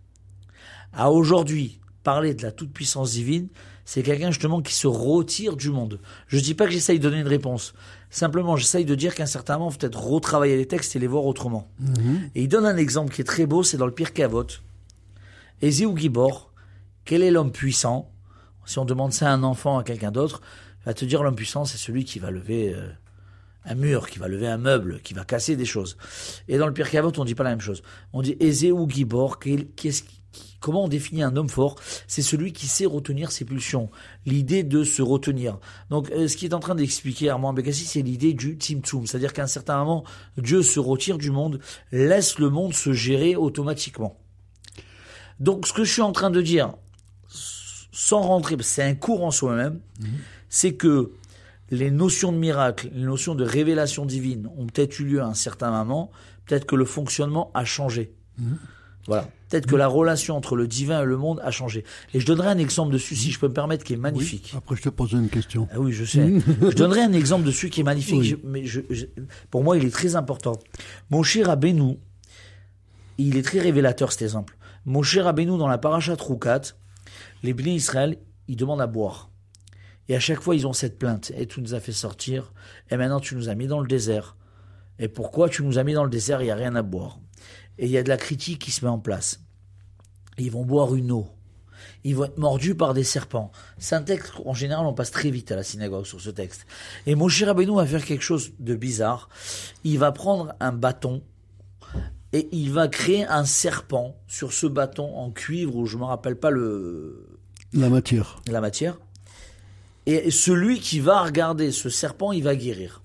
À aujourd'hui, parler de la toute-puissance divine, c'est quelqu'un justement qui se retire du monde. Je ne dis pas que j'essaye de donner une réponse. Simplement, j'essaye de dire qu'à un certain moment, il faut peut-être retravailler les textes et les voir autrement. Mmh. Et il donne un exemple qui est très beau, c'est dans le Pirkei Avot. Ézéu Gibor, quel est l'homme puissant? Si on demande ça à un enfant, à quelqu'un d'autre, il va te dire l'homme puissant, c'est celui qui va lever euh, un mur, qui va lever un meuble, qui va casser des choses. Et dans le Pirkei Avot, on ne dit pas la même chose. On dit Ézéu Gibor, qu'est-ce qui Comment on définit un homme fort? C'est celui qui sait retenir ses pulsions. L'idée de se retenir. Donc, euh, ce qui est en train d'expliquer Armand Abécassis, c'est l'idée du Tzimtzum. C'est-à-dire qu'à un certain moment, Dieu se retire du monde, laisse le monde se gérer automatiquement. Donc, ce que je suis en train de dire, sans rentrer, c'est un cours en soi-même, mmh. c'est que les notions de miracle, les notions de révélation divine ont peut-être eu lieu à un certain moment, peut-être que le fonctionnement a changé. Mmh. Voilà. Peut-être que la relation entre le divin et le monde a changé. Et je donnerai un exemple dessus, si je peux me permettre, qui est magnifique. Oui, après, je te pose une question. Ah oui, je sais. Je donnerai un exemple dessus qui est magnifique, oui. je, mais je, je, pour moi, il est très important. Moshe Rabbeinu, il est très révélateur, cet exemple. Moshe Rabbeinu, dans la Parashat Roukat, les Bnei Israël, ils demandent à boire. Et à chaque fois, ils ont cette plainte. Et tu nous as fait sortir, et maintenant tu nous as mis dans le désert. Et pourquoi tu nous as mis dans le désert, il n'y a rien à boire? Et il y a de la critique qui se met en place. Ils vont boire une eau. Ils vont être mordus par des serpents. C'est un texte, en général, on passe très vite à la synagogue sur ce texte. Et Moshe Rabbeinu va faire quelque chose de bizarre. Il va prendre un bâton et il va créer un serpent sur ce bâton en cuivre, ou je ne me rappelle pas le... La matière. La matière. Et celui qui va regarder ce serpent, il va guérir.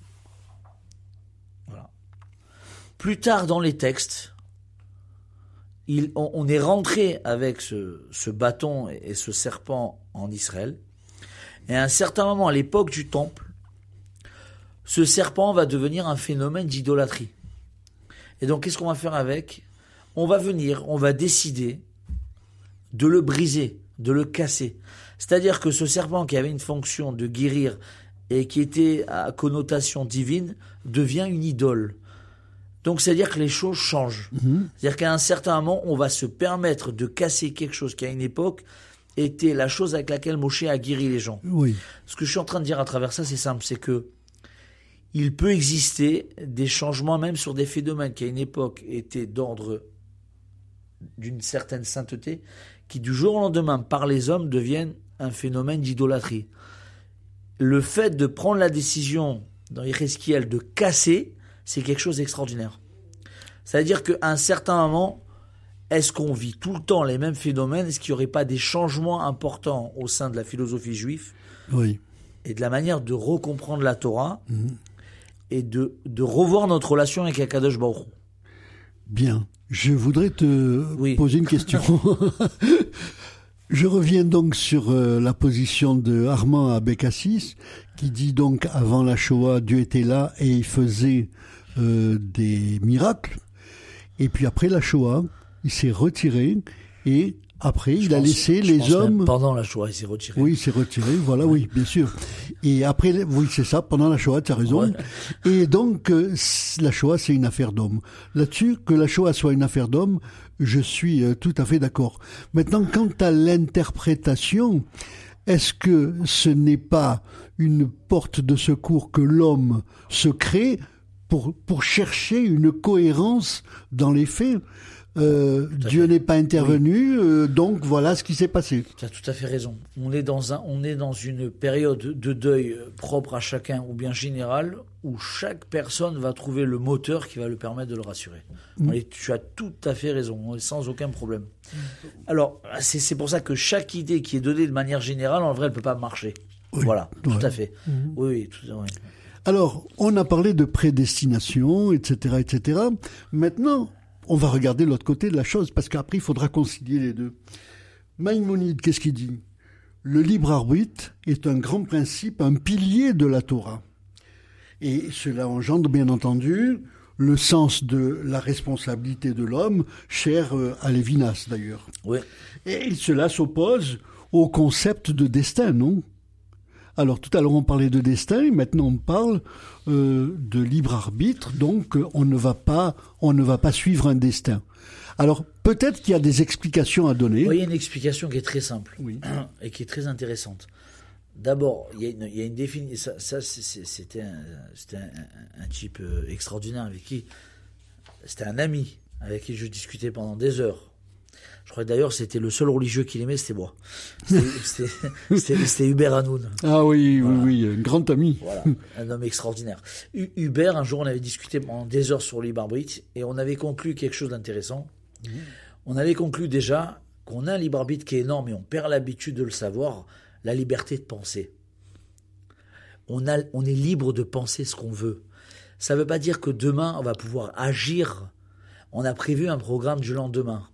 Voilà. Plus tard dans les textes... Il, on, on est rentré avec ce, ce bâton et, et ce serpent en Israël. Et à un certain moment, à l'époque du temple, ce serpent va devenir un phénomène d'idolâtrie. Et donc, qu'est-ce qu'on va faire avec? On va venir, on va décider de le briser, de le casser. C'est-à-dire que ce serpent qui avait une fonction de guérir et qui était à connotation divine devient une idole. Donc, c'est-à-dire que les choses changent. Mmh. C'est-à-dire qu'à un certain moment, on va se permettre de casser quelque chose qui, à une époque, était la chose avec laquelle Moshe a guéri les gens. Oui. Ce que je suis en train de dire à travers ça, c'est simple, c'est que il peut exister des changements même sur des phénomènes qui, à une époque, étaient d'ordre d'une certaine sainteté, qui, du jour au lendemain, par les hommes, deviennent un phénomène d'idolâtrie. Le fait de prendre la décision, dans Yéhézkiel, de casser, c'est quelque chose d'extraordinaire. C'est-à-dire qu'à un certain moment, est-ce qu'on vit tout le temps les mêmes phénomènes? Est-ce qu'il n'y aurait pas des changements importants au sein de la philosophie juive? Oui. Et de la manière de recomprendre la Torah mmh. et de, de revoir notre relation avec Akadosh Baruch Hu. Bien. Je voudrais te oui. poser une question. Je reviens donc sur euh, la position de Armand Abécassis, qui dit donc avant la Shoah, Dieu était là et il faisait euh, des miracles. Et puis après la Shoah, il s'est retiré et après je il pense, a laissé les hommes... Pendant la Shoah, il s'est retiré. Oui, il s'est retiré, voilà, oui, bien sûr. Et après, oui, c'est ça, pendant la Shoah, tu as raison. Ouais. Et donc, euh, la Shoah, c'est une affaire d'homme. Là-dessus, que la Shoah soit une affaire d'homme, je suis euh, tout à fait d'accord. Maintenant, quant à l'interprétation, est-ce que ce n'est pas une porte de secours que l'homme se crée pour, pour chercher une cohérence dans les faits. Euh, Dieu n'est pas intervenu, oui. euh, donc voilà ce qui s'est passé. Tu as tout à fait raison. On est dans un, on est dans une période de deuil propre à chacun ou bien générale où chaque personne va trouver le moteur qui va le permettre de le rassurer. Mmh. Et tu as tout à fait raison, sans aucun problème. Mmh. Alors, c'est, c'est pour ça que chaque idée qui est donnée de manière générale, en vrai, elle ne peut pas marcher. Oui. Voilà, tout ouais. à fait. Mmh. Oui, oui, tout à fait. Alors, on a parlé de prédestination, et cetera, et cetera. Maintenant, on va regarder l'autre côté de la chose, parce qu'après, il faudra concilier les deux. Maïmonide, qu'est-ce qu'il dit ? Le libre arbitre est un grand principe, un pilier de la Torah. Et cela engendre, bien entendu, le sens de la responsabilité de l'homme, cher à Lévinas, d'ailleurs. Oui. Et cela s'oppose au concept de destin, non ? Alors, tout à l'heure, on parlait de destin, et maintenant, on parle euh, de libre arbitre, donc on ne va pas, on ne va pas suivre un destin. Alors, peut-être qu'il y a des explications à donner. Oui, il y a une explication qui est très simple, oui. et qui est très intéressante. D'abord, il y a une, il y a une définition, ça, ça c'est, c'était, un, c'était un, un type extraordinaire avec qui, c'était un ami avec qui je discutais pendant des heures. Je crois que d'ailleurs c'était le seul religieux qu'il aimait, c'était moi. C'était, c'était, c'était, c'était Hubert Hanoun. Ah oui, voilà. oui, oui, un grand ami. Voilà, un homme extraordinaire. Hubert, un jour, on avait discuté pendant des heures sur le libre arbitre et on avait conclu quelque chose d'intéressant. Mmh. On avait conclu déjà qu'on a un libre arbitre qui est énorme et on perd l'habitude de le savoir, la liberté de penser. On, a, on est libre de penser ce qu'on veut. Ça ne veut pas dire que demain, on va pouvoir agir. On a prévu un programme du lendemain.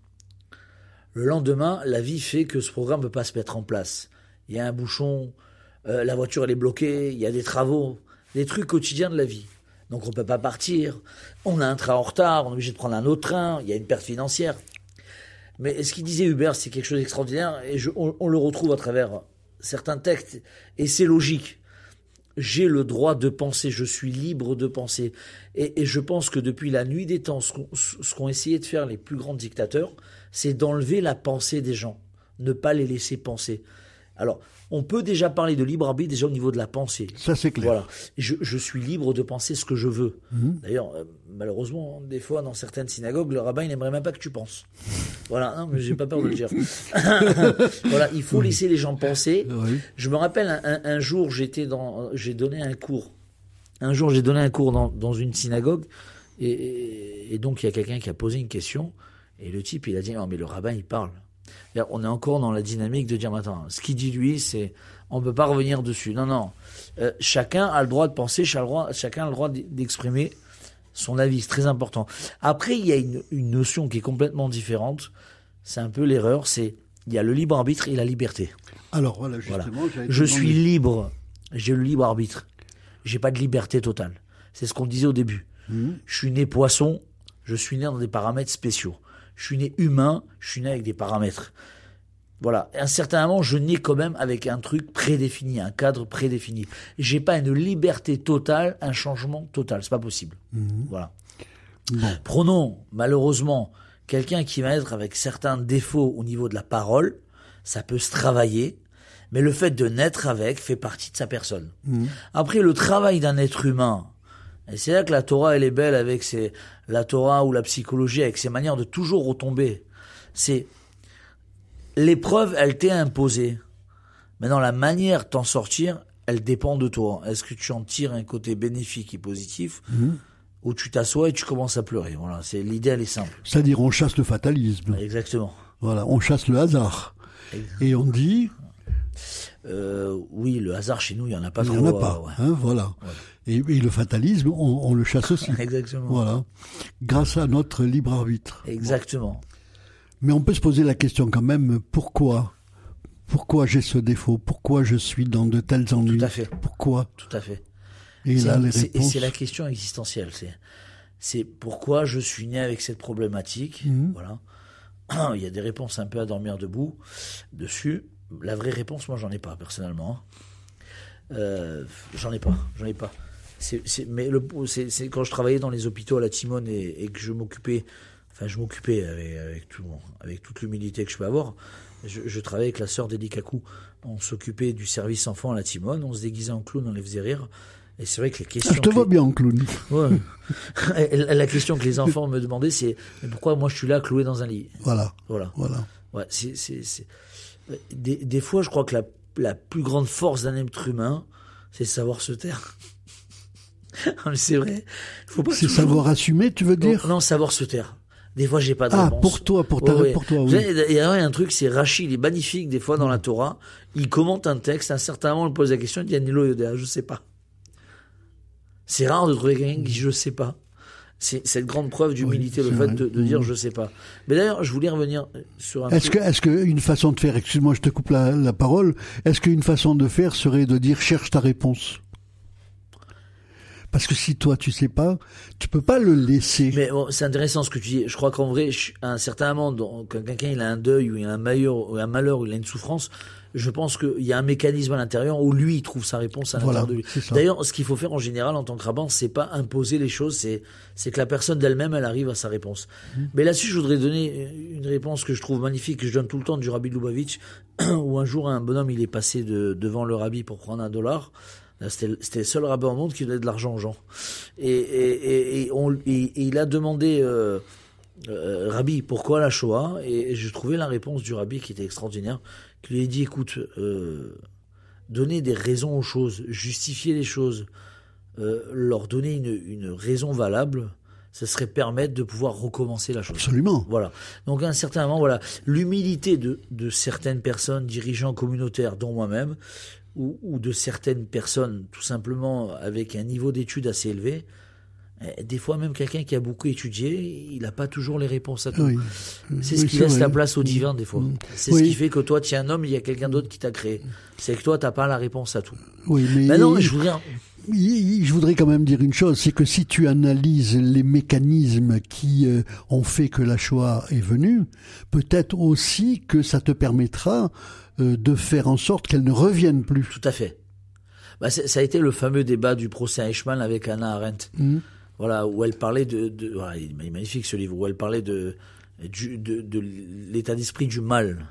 Le lendemain, la vie fait que ce programme ne peut pas se mettre en place. Il y a un bouchon, euh, la voiture elle est bloquée, il y a des travaux, des trucs quotidiens de la vie. Donc on ne peut pas partir, on a un train en retard, on est obligé de prendre un autre train, il y a une perte financière. Mais ce qu'il disait Hubert, c'est quelque chose d'extraordinaire, et je, on, on le retrouve à travers certains textes, et c'est logique. J'ai le droit de penser, je suis libre de penser. Et, et je pense que depuis la nuit des temps, ce qu'ont, ce qu'ont essayé de faire les plus grands dictateurs, c'est d'enlever la pensée des gens, ne pas les laisser penser. Alors, on peut déjà parler de libre arbitre déjà au niveau de la pensée. Ça, c'est clair. Voilà. Je, je suis libre de penser ce que je veux. Mmh. D'ailleurs, euh, malheureusement, des fois, dans certaines synagogues, le rabbin, il n'aimerait même pas que tu penses. Voilà, non, mais j'ai pas peur de le dire. Voilà, il faut laisser les gens penser. Oui. Je me rappelle, un, un, un jour, j'étais dans, j'ai donné un cours. Un jour, j'ai donné un cours dans, dans une synagogue, et, et, et donc il y a quelqu'un qui a posé une question, et le type, il a dit, non, mais le rabbin, il parle. On est encore dans la dynamique de dire, attends, ce qu'il dit lui, c'est, on ne peut pas revenir dessus. Non, non. Euh, chacun a le droit de penser, chacun a le droit, chacun a le droit d'exprimer son avis. C'est très important. Après, il y a une, une notion qui est complètement différente. C'est un peu l'erreur. C'est, il y a le libre arbitre et la liberté. Alors, voilà, justement. Voilà. Je suis libre. J'ai le libre arbitre. J'ai pas de liberté totale. C'est ce qu'on disait au début. Mmh. Je suis né poisson. Je suis né dans des paramètres spéciaux. Je suis né humain, je suis né avec des paramètres. Voilà. À un certain moment, je nais quand même avec un truc prédéfini, un cadre prédéfini. J'ai pas une liberté totale, un changement total. C'est pas possible. Mmh. Voilà. Bon. Prenons, malheureusement, quelqu'un qui va être avec certains défauts au niveau de la parole. Ça peut se travailler. Mais le fait de naître avec fait partie de sa personne. Mmh. Après, le travail d'un être humain, et c'est là que la Torah, elle est belle avec ses, la Torah ou la psychologie, avec ses manières de toujours retomber. C'est, l'épreuve, elle t'est imposée. Maintenant, la manière de t'en sortir, elle dépend de toi. Est-ce que tu en tires un côté bénéfique et positif, mmh. ou tu t'assois et tu commences à pleurer. Voilà, c'est, l'idée, elle est simple. C'est-à-dire, on chasse le fatalisme. Exactement. Voilà, on chasse le hasard. Exactement. Et on dit... Euh, oui, le hasard chez nous, il n'y en a pas trop. Il n'y en a pas, euh, ouais. hein, voilà. Ouais. Et, et le fatalisme, on, on le chasse aussi. Exactement. Voilà. Grâce à notre libre arbitre. Exactement. Bon. Mais on peut se poser la question quand même, pourquoi Pourquoi j'ai ce défaut ? Pourquoi je suis dans de tels ennuis ? Tout à fait. Pourquoi ? Tout à fait. Et c'est, là, les c'est, réponses... Et c'est la question existentielle. C'est, c'est pourquoi je suis né avec cette problématique. Mmh. Voilà. Il y a des réponses un peu à dormir debout dessus. La vraie réponse, moi, j'en ai pas, personnellement. Euh, j'en ai pas, j'en ai pas. C'est, c'est, mais le, c'est, c'est quand je travaillais dans les hôpitaux à la Timone et, et que je m'occupais, enfin, je m'occupais avec, avec, tout, avec toute l'humilité que je peux avoir. Je, je travaillais avec la sœur d'Eli Kakou. On s'occupait du service enfant à la Timone, on se déguisait en clown, on les faisait rire. Et c'est vrai que les questions... Je te vois les... bien, clown. Ouais. La question que les enfants me demandaient, c'est mais pourquoi moi je suis là cloué dans un lit? Voilà. Voilà. Voilà. Ouais, c'est, c'est, c'est... Des, des fois, je crois que la, la plus grande force d'un être humain, c'est savoir se taire. Mais c'est vrai. Faut pas c'est toujours... savoir assumer, tu veux dire? Non, non, savoir se taire. Des fois, j'ai pas de ah, réponse. pour toi, pour ta, ouais, ouais. pour toi, oui. Il y a un truc, c'est Rachi, il est magnifique, des fois, dans la Torah. Il commente un texte, à un certain moment, il pose la question, il dit Anilo Yodéa, je sais pas. C'est rare de trouver quelqu'un qui dit je sais pas. C'est cette grande preuve d'humilité, oui, le fait vrai. de, de dire je sais pas. Mais d'ailleurs, je voulais revenir sur un Est-ce truc. que, est-ce que une façon de faire, excuse-moi, je te coupe la, la parole, est-ce qu'une façon de faire serait de dire cherche ta réponse? Parce que si toi tu sais pas, tu peux pas le laisser. Mais bon, c'est intéressant ce que tu dis. Je crois qu'en vrai, à un certain moment, quand quelqu'un il a un deuil ou il a un malheur, ou un malheur ou il a une souffrance, je pense qu'il y a un mécanisme à l'intérieur où lui il trouve sa réponse à l'intérieur voilà, de lui. D'ailleurs, ce qu'il faut faire en général en tant que rabbin, c'est pas imposer les choses, c'est c'est que la personne d'elle-même elle arrive à sa réponse. Mmh. Mais là-dessus, je voudrais donner une réponse que je trouve magnifique, que je donne tout le temps du Rabbi Lubavitch, où un jour un bonhomme il est passé de, devant le rabbi pour prendre un dollar. C'était, c'était le seul rabbin au monde qui donnait de l'argent aux gens. Et, et, et, et, on, et, et il a demandé, euh, euh, Rabbi, pourquoi la Shoah? Et, et je trouvais la réponse du Rabbi qui était extraordinaire, qui lui a dit, écoute, euh, donner des raisons aux choses, justifier les choses, euh, leur donner une, une raison valable, ça serait permettre de pouvoir recommencer la chose. Absolument. Voilà. Donc à un certain moment, voilà, l'humilité de, de certaines personnes, dirigeants communautaires, dont moi-même, Ou, ou de certaines personnes, tout simplement avec un niveau d'études assez élevé. Des fois, même quelqu'un qui a beaucoup étudié, il n'a pas toujours les réponses à tout. Oui. C'est oui, ce qui c'est laisse vrai. la place au divin, des fois. C'est oui. ce qui fait que toi, tu es un homme, il y a quelqu'un d'autre qui t'a créé. C'est que toi, tu n'as pas la réponse à tout. Oui, mais Maintenant, il, je voudrais... je voudrais quand même dire une chose, c'est que si tu analyses les mécanismes qui euh, ont fait que la Shoah est venue, peut-être aussi que ça te permettra de faire en sorte qu'elle ne revienne plus. Tout à fait. Bah, ça a été le fameux débat du procès Eichmann avec Hannah Arendt. Mmh. Voilà, où elle parlait de, de voilà, il est magnifique ce livre, où elle parlait de, du, de, de l'état d'esprit du mal.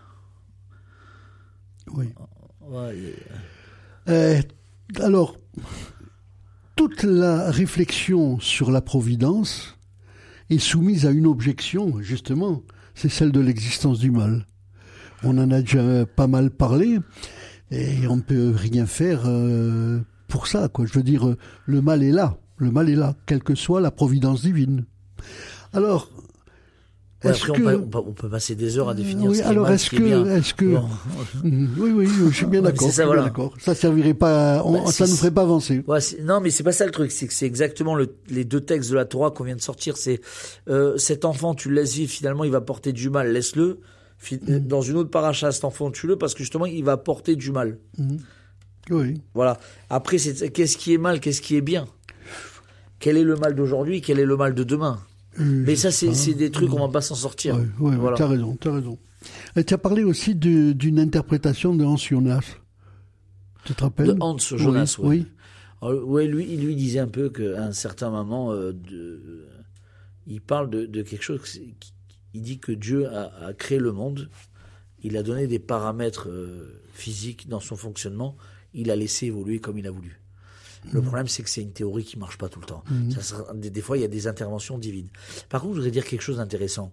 Oui. Ouais, euh, alors, toute la réflexion sur la providence est soumise à une objection, justement, c'est celle de l'existence du mal. On en a déjà pas mal parlé et on peut rien faire euh, pour ça, quoi. Je veux dire, le mal est là, le mal est là, quelle que soit la providence divine. Alors, ouais, est-ce après, que on peut, on peut passer des heures à définir oui, ce qui alors est mal, est-ce ce qui que, est bien. est-ce que, bon. oui, oui, je suis bien d'accord, c'est ça, je suis voilà. bien d'accord. Ça servirait pas, on, bah, ça ne ferait pas avancer. Ouais, non, mais c'est pas ça le truc, c'est que c'est exactement le, les deux textes de la Torah qu'on vient de sortir. C'est euh, cet enfant, tu le laisses vivre, finalement, il va porter du mal, laisse-le. Dans une autre paracha, cet enfant, tue-le parce que justement, il va porter du mal. Mmh. Oui. Voilà. Après, c'est, qu'est-ce qui est mal, qu'est-ce qui est bien? Quel est le mal d'aujourd'hui, quel est le mal de demain? mmh, Mais ça, c'est, c'est des trucs, on va pas s'en sortir. Oui, ouais, voilà. Tu as raison, tu as raison. Et tu as parlé aussi de, d'une interprétation de Hans Jonas. Tu te rappelles? De Hans Jonas, oui. Oui. Alors, ouais, lui, il lui disait un peu qu'à un certain moment, euh, de, il parle de, de quelque chose qui, il dit que Dieu a, a créé le monde, il a donné des paramètres euh, physiques dans son fonctionnement, il a laissé évoluer comme il a voulu. Mmh. Le problème, c'est que c'est une théorie qui marche pas tout le temps. Mmh. Ça sera, des, des fois, il y a des interventions divines. Par contre, je voudrais dire quelque chose d'intéressant.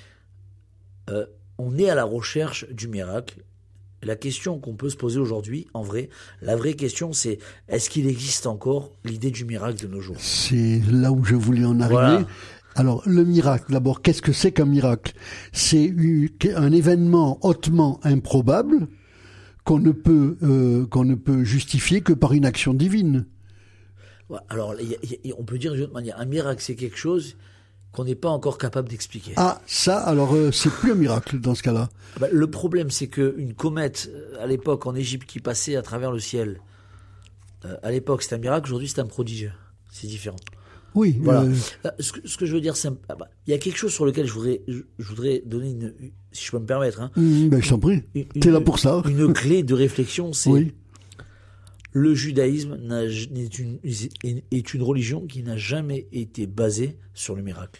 Euh, on est à la recherche du miracle. La question qu'on peut se poser aujourd'hui, en vrai, la vraie question, c'est est-ce qu'il existe encore l'idée du miracle de nos jours? C'est là où je voulais en arriver. Voilà. Alors, le miracle, d'abord, qu'est-ce que c'est qu'un miracle? C'est un événement hautement improbable qu'on ne peut, euh, qu'on ne peut justifier que par une action divine. Ouais, alors, y a, y a, on peut dire d'une autre manière, un miracle, c'est quelque chose qu'on n'est pas encore capable d'expliquer. Ah, ça, alors, euh, c'est plus un miracle dans ce cas-là. Bah, le problème, c'est qu'une comète, à l'époque, en Égypte, qui passait à travers le ciel, euh, à l'époque, c'était un miracle, aujourd'hui, c'est un prodige. C'est différent. Oui. Voilà. Euh... Ce, que, ce que je veux dire, c'est ah bah, il y a quelque chose sur lequel je voudrais, je, je voudrais donner une, si je peux me permettre. Hein, mmh, ben je t'en prie. T'es là pour ça. Une clé de réflexion, c'est oui. Le judaïsme n'a, est, une, est une religion qui n'a jamais été basée sur le miracle.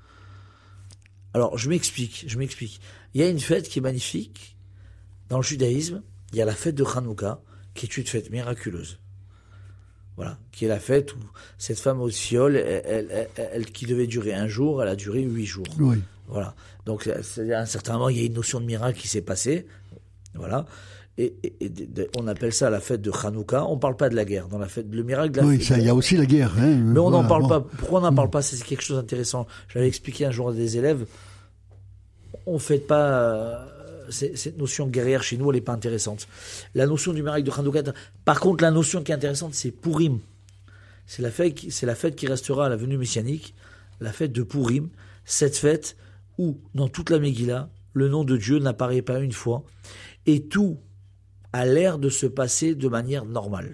Alors, je m'explique, je m'explique. Il y a une fête qui est magnifique dans le judaïsme. Il y a la fête de Hanouka, qui est une fête miraculeuse. Voilà, qui est la fête où cette fameuse fiole, elle, elle, elle, elle, qui devait durer un jour, elle a duré huit jours. Oui. Voilà. Donc, à un certain moment, il y a une notion de miracle qui s'est passée. Voilà. Et, et, et de, on appelle ça la fête de Hanouka. On parle pas de la guerre. Dans la fête, le miracle de la oui, fête. Oui, il y a aussi la guerre. Hein, mais on n'en voilà, parle bon. pas. Pourquoi on n'en parle pas? C'est quelque chose d'intéressant. J'avais expliqué un jour à des élèves. On fête pas. Euh, cette notion guerrière chez nous, elle n'est pas intéressante. La notion du miracle de Hanouka. Par contre, la notion qui est intéressante, c'est Purim. C'est la fête, c'est la fête qui restera à la venue messianique, la fête de Purim. Cette fête où, dans toute la Megillah, le nom de Dieu n'apparaît pas une fois, et tout a l'air de se passer de manière normale.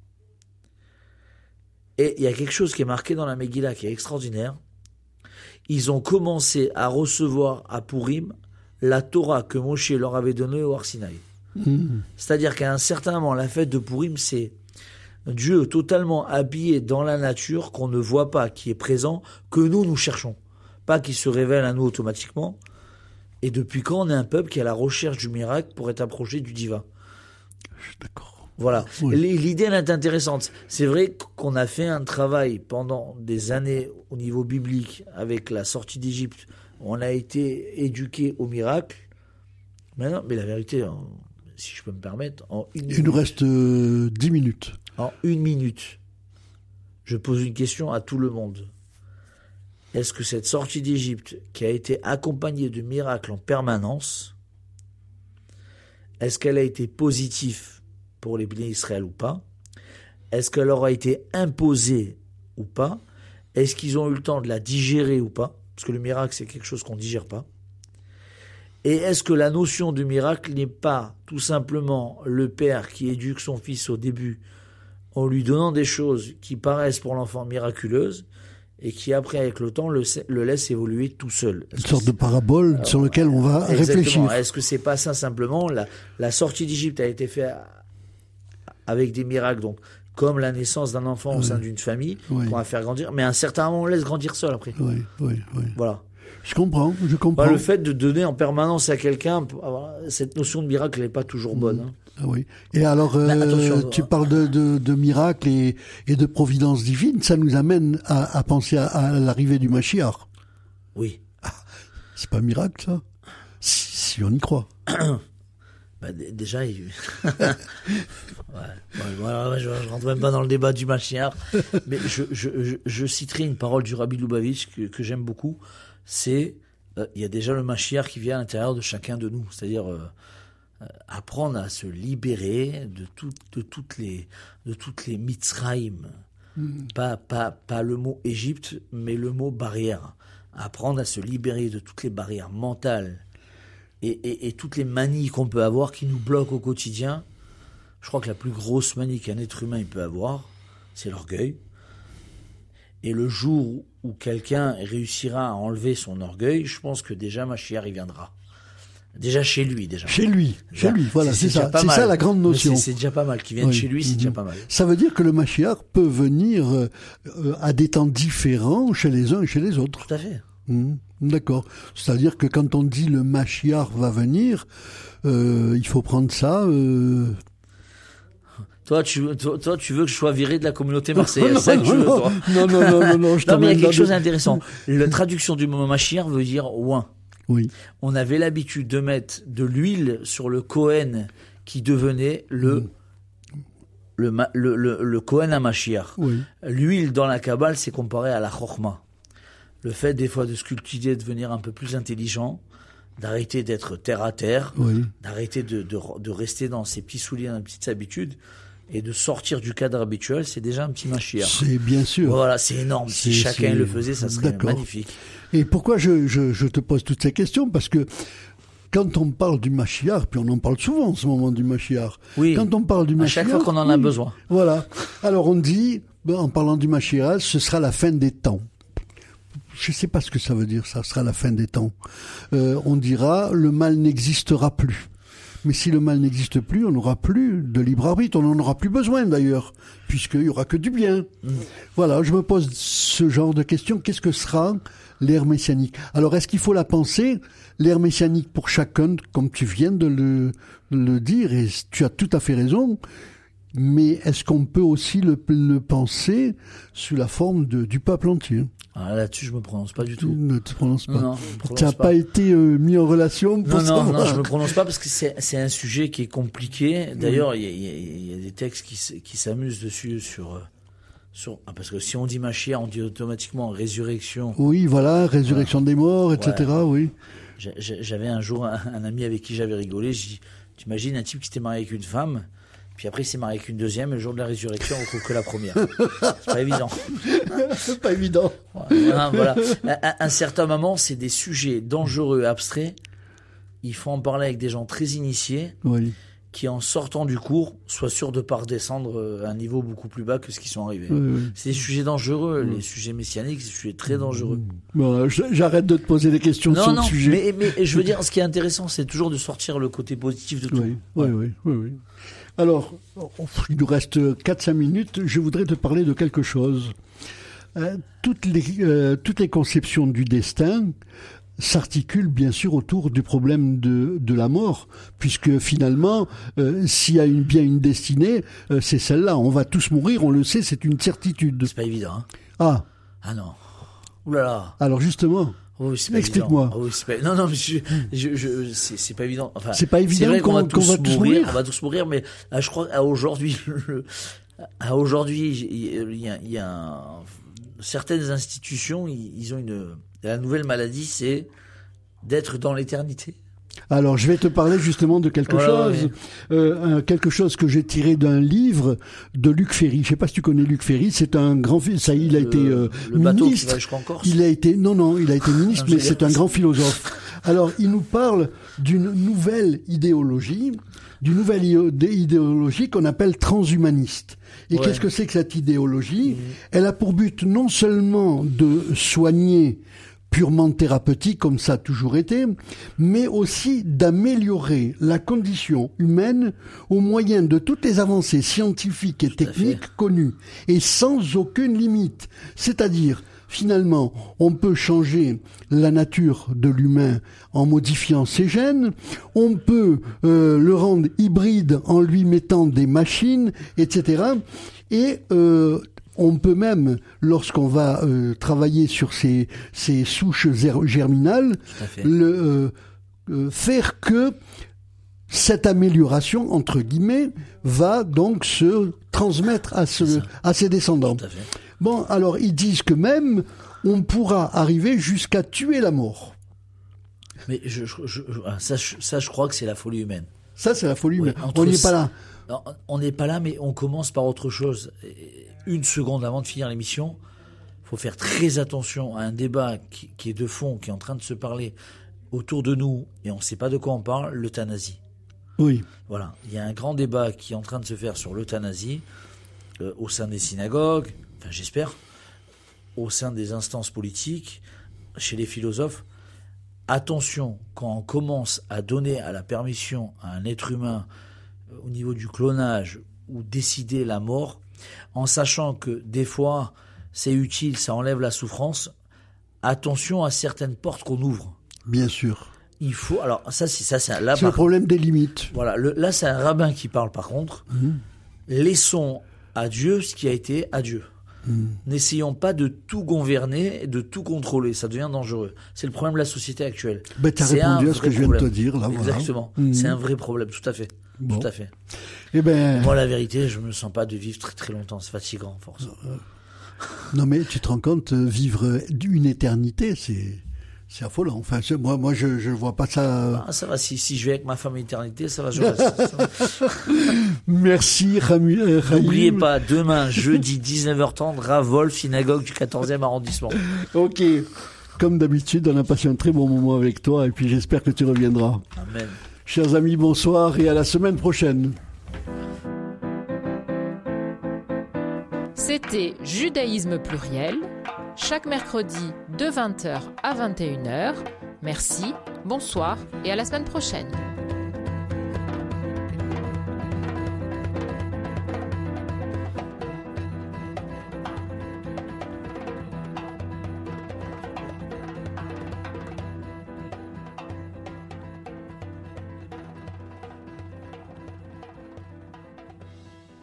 Et il y a quelque chose qui est marqué dans la Megillah qui est extraordinaire. Ils ont commencé à recevoir à Purim la Torah que Moshe leur avait donnée au Har Sinaï. Mmh. C'est-à-dire qu'à un certain moment, la fête de Purim, c'est Dieu totalement habillé dans la nature, qu'on ne voit pas, qui est présent, que nous, nous cherchons. Pas qui se révèle à nous automatiquement. Et depuis quand on est un peuple qui est à la recherche du miracle pour être approché du divin? Je suis d'accord. Voilà. Oui. L'idée, elle est intéressante. C'est vrai qu'on a fait un travail pendant des années au niveau biblique avec la sortie d'Égypte. On a été éduqué au miracle. Mais non, mais la vérité, si je peux me permettre, en une minute. Il nous reste euh, dix minutes. En une minute, je pose une question à tout le monde. Est-ce que cette sortie d'Égypte, qui a été accompagnée de miracles en permanence, est-ce qu'elle a été positive pour les bénis d'Israël ou pas? Est-ce qu'elle leur a été imposée ou pas? Est-ce qu'ils ont eu le temps de la digérer ou pas? Parce que le miracle, c'est quelque chose qu'on ne digère pas. Et est-ce que la notion du miracle n'est pas tout simplement le père qui éduque son fils au début en lui donnant des choses qui paraissent pour l'enfant miraculeuses et qui après, avec le temps, le, le laisse évoluer tout seul? Une sorte de parabole euh, sur laquelle on va exactement. réfléchir. Est-ce que c'est pas ça simplement? La, la sortie d'Égypte a été faite avec des miracles, donc comme la naissance d'un enfant oui. au sein d'une famille, oui. qu'on va faire grandir, mais à un certain moment, on laisse grandir seul après. Oui, oui, oui. Voilà. Je comprends, je comprends. Bah, le fait de donner en permanence à quelqu'un, cette notion de miracle n'est pas toujours bonne. Hein. Ah oui. Et alors, euh, attention, tu parles de, de, de miracle et, et de providence divine, ça nous amène à, à penser à, à l'arrivée du Mashiach. Oui. Ah, c'est pas un miracle, ça? Si, si on y croit. Bah, d- déjà, il... ouais. Ouais, ouais, je, je rentre même pas dans le débat du Mashiach, mais je, je, je, je citerai une parole du Rabbi Lubavitch que, que j'aime beaucoup. C'est il euh, y a déjà le Mashiach qui vient à l'intérieur de chacun de nous, c'est-à-dire euh, euh, apprendre à se libérer de tout, de toutes les de toutes les Mitzrayim, mm. pas pas pas le mot Égypte, mais le mot barrière. Apprendre à se libérer de toutes les barrières mentales. Et, et, et toutes les manies qu'on peut avoir qui nous bloquent au quotidien. Je crois que la plus grosse manie qu'un être humain il peut avoir, c'est l'orgueil. Et le jour où quelqu'un réussira à enlever son orgueil, je pense que déjà Mashiach y viendra. Déjà chez lui, déjà. Chez lui, chez lui, voilà, c'est, c'est ça, c'est mal. ça la grande notion. C'est, c'est déjà pas mal, qu'il vienne oui. chez lui, c'est mmh. déjà pas mal. Ça veut dire que le Mashiach peut venir euh, à des temps différents chez les uns et chez les autres. Tout à fait. Mmh. D'accord. C'est-à-dire que quand on dit le Mashiach va venir, euh, il faut prendre ça... Euh... Toi tu, toi, toi, tu veux que je sois viré de la communauté marseillaise, c'est ça que tu veux, toi. Non, non, non, non, non, je Non, mais il y a quelque chose de... d'intéressant. La traduction du mot Mashiach veut dire oint. Oui. On avait l'habitude de mettre de l'huile sur le Kohen qui devenait le... Mmh. Le, le, le, le Kohen à Mashiach. Oui. L'huile dans la Kabbale, c'est comparé à la Chokhmah. Le fait, des fois, de se cultiver, de devenir un peu plus intelligent, d'arrêter d'être terre à terre, oui. d'arrêter de, de, de rester dans ses petits souliers, dans ses petites habitudes, et de sortir du cadre habituel, c'est déjà un petit Mashiach. C'est bien sûr. Voilà, c'est énorme. C'est, si chacun c'est... le faisait, ça serait D'accord. magnifique. Et pourquoi je, je, je te pose toutes ces questions? Parce que quand on parle du Mashiach, puis on en parle souvent en ce moment du Mashiach. Oui. Quand on parle du Mashiach. À chaque fois qu'on en a oui, besoin. Voilà. Alors on dit, en parlant du Mashiach, ce sera la fin des temps. Je ne sais pas ce que ça veut dire, ça sera la fin des temps. Euh, on dira, le mal n'existera plus. Mais si le mal n'existe plus, on n'aura plus de libre arbitre, on n'en aura plus besoin d'ailleurs, puisqu'il n'y aura que du bien. Mmh. Voilà, je me pose ce genre de questions. Qu'est-ce que sera l'ère messianique? Alors, est-ce qu'il faut la penser, l'ère messianique pour chacun, comme tu viens de le, de le dire, et tu as tout à fait raison, mais est-ce qu'on peut aussi le, le penser sous la forme de, du peuple entier ? Ah, là-dessus, je me prononce pas du tout. Ne te prononce pas. Non, tu n'as pas. pas été euh, mis en relation pour non, ça. Non, non, je me prononce pas parce que c'est, c'est un sujet qui est compliqué. D'ailleurs, il y, y, y a des textes qui, qui s'amusent dessus sur, sur, ah, parce que si on dit Mashiach, on dit automatiquement résurrection. Oui, voilà, résurrection voilà. des morts, et cetera. Ouais. Oui. J'avais un jour un, un ami avec qui j'avais rigolé. Je dis, tu imagines un type qui s'était marié avec une femme. Puis après, il s'est marié avec une deuxième, et le jour de la résurrection, on trouve que la première. C'est pas évident. C'est pas évident. Voilà. voilà. À un certain moment, c'est des sujets dangereux, abstraits. Il faut en parler avec des gens très initiés, oui. qui, en sortant du cours, soient sûrs de ne pas redescendre à un niveau beaucoup plus bas que ce qu'ils sont arrivés. Oui, oui. C'est des sujets dangereux. Oui. Les sujets messianiques, c'est des sujets très dangereux. Bon, j'arrête de te poser des questions non, sur non, le sujet. Mais, mais je veux dire, ce qui est intéressant, c'est toujours de sortir le côté positif de tout. Oui, oui, oui. oui, oui. Alors, il nous reste quatre à cinq minutes. Je voudrais te parler de quelque chose. Euh, toutes, les, euh, toutes les conceptions du destin s'articulent bien sûr autour du problème de, de la mort, puisque finalement, euh, s'il y a une, bien une destinée, euh, c'est celle-là. On va tous mourir, on le sait, c'est une certitude. C'est pas évident. Hein. Ah. Ah non. Ouh là là. Alors justement. Oh, explique-moi. Oh, pas... Non, non, mais je, je, je, c'est, c'est pas évident. Enfin, c'est pas évident c'est vrai qu'on, qu'on, va, tous qu'on va tous mourir, mourir. On va tous mourir, mais à, je crois à aujourd'hui, le, à aujourd'hui, il y a, il y a un, certaines institutions, ils ont une. La nouvelle maladie, c'est d'être dans l'éternité. Alors, je vais te parler justement de quelque voilà, chose, oui. euh, quelque chose que j'ai tiré d'un livre de Luc Ferry. Je ne sais pas si tu connais Luc Ferry. C'est un grand, ça, il a le, été euh, le ministre. Bateau qui va jusqu'en Corse. Il a été, non, non, il a été ministre, mais c'est un grand philosophe. Alors, il nous parle d'une nouvelle idéologie, d'une nouvelle idéologie qu'on appelle transhumaniste. Et ouais. Qu'est-ce que c'est que cette idéologie ? mmh. Elle a pour but non seulement de soigner purement thérapeutique, comme ça a toujours été, mais aussi d'améliorer la condition humaine au moyen de toutes les avancées scientifiques et Tout techniques connues, et sans aucune limite. C'est-à-dire, finalement, on peut changer la nature de l'humain en modifiant ses gènes, on peut euh, le rendre hybride en lui mettant des machines, et cetera. Et euh, on peut même, lorsqu'on va euh, travailler sur ces, ces souches germinales, le, euh, euh, faire que cette amélioration, entre guillemets, va donc se transmettre à, ce, à ses descendants. Bon, alors ils disent que même on pourra arriver jusqu'à tuer la mort. Mais je, je, je, ça, je, ça, je crois que c'est la folie humaine. Ça, c'est la folie humaine. Oui, on n'est pas là. Non, on n'est pas là, mais on commence par autre chose. Une seconde avant de finir l'émission, il faut faire très attention à un débat qui, qui est de fond, qui est en train de se parler autour de nous, et on ne sait pas de quoi on parle, l'euthanasie. Oui. Voilà, il y a un grand débat qui est en train de se faire sur l'euthanasie euh, au sein des synagogues, enfin j'espère, au sein des instances politiques, chez les philosophes. Attention, quand on commence à donner à la permission à un être humain euh, au niveau du clonage ou décider la mort, en sachant que des fois c'est utile, ça enlève la souffrance, attention à certaines portes qu'on ouvre. Bien sûr. Il faut, alors ça c'est ça c'est là c'est le problème des limites. Voilà, le, là c'est un rabbin qui parle par contre. Mmh. Laissons à Dieu ce qui a été à Dieu. Mmh. N'essayons pas de tout gouverner, de tout contrôler, ça devient dangereux. C'est le problème de la société actuelle. Ben, tu as répondu à ce que je viens de te dire là. Exactement, voilà. Mmh. C'est un vrai problème, tout à fait. Bon. Tout à fait. Eh ben... Moi, la vérité, je me sens pas de vivre très très longtemps. C'est fatigant, force. Euh, non, mais tu te rends compte, vivre une éternité, c'est c'est affolant. Enfin, moi, moi, je je vois pas ça. Ah, ça va. Si si je vais avec ma femme éternité, ça va. Je reste. Ça va. Merci, Rami. Euh, N'oubliez pas, demain, jeudi, dix-neuf heures trente, Ravolf, synagogue du quatorzième arrondissement. Ok. Comme d'habitude, on a passé un très bon moment avec toi, et puis j'espère que tu reviendras. Amen. Chers amis, bonsoir et à la semaine prochaine. C'était Judaïsme pluriel, chaque mercredi de vingt heures à vingt et une heures. Merci, bonsoir et à la semaine prochaine.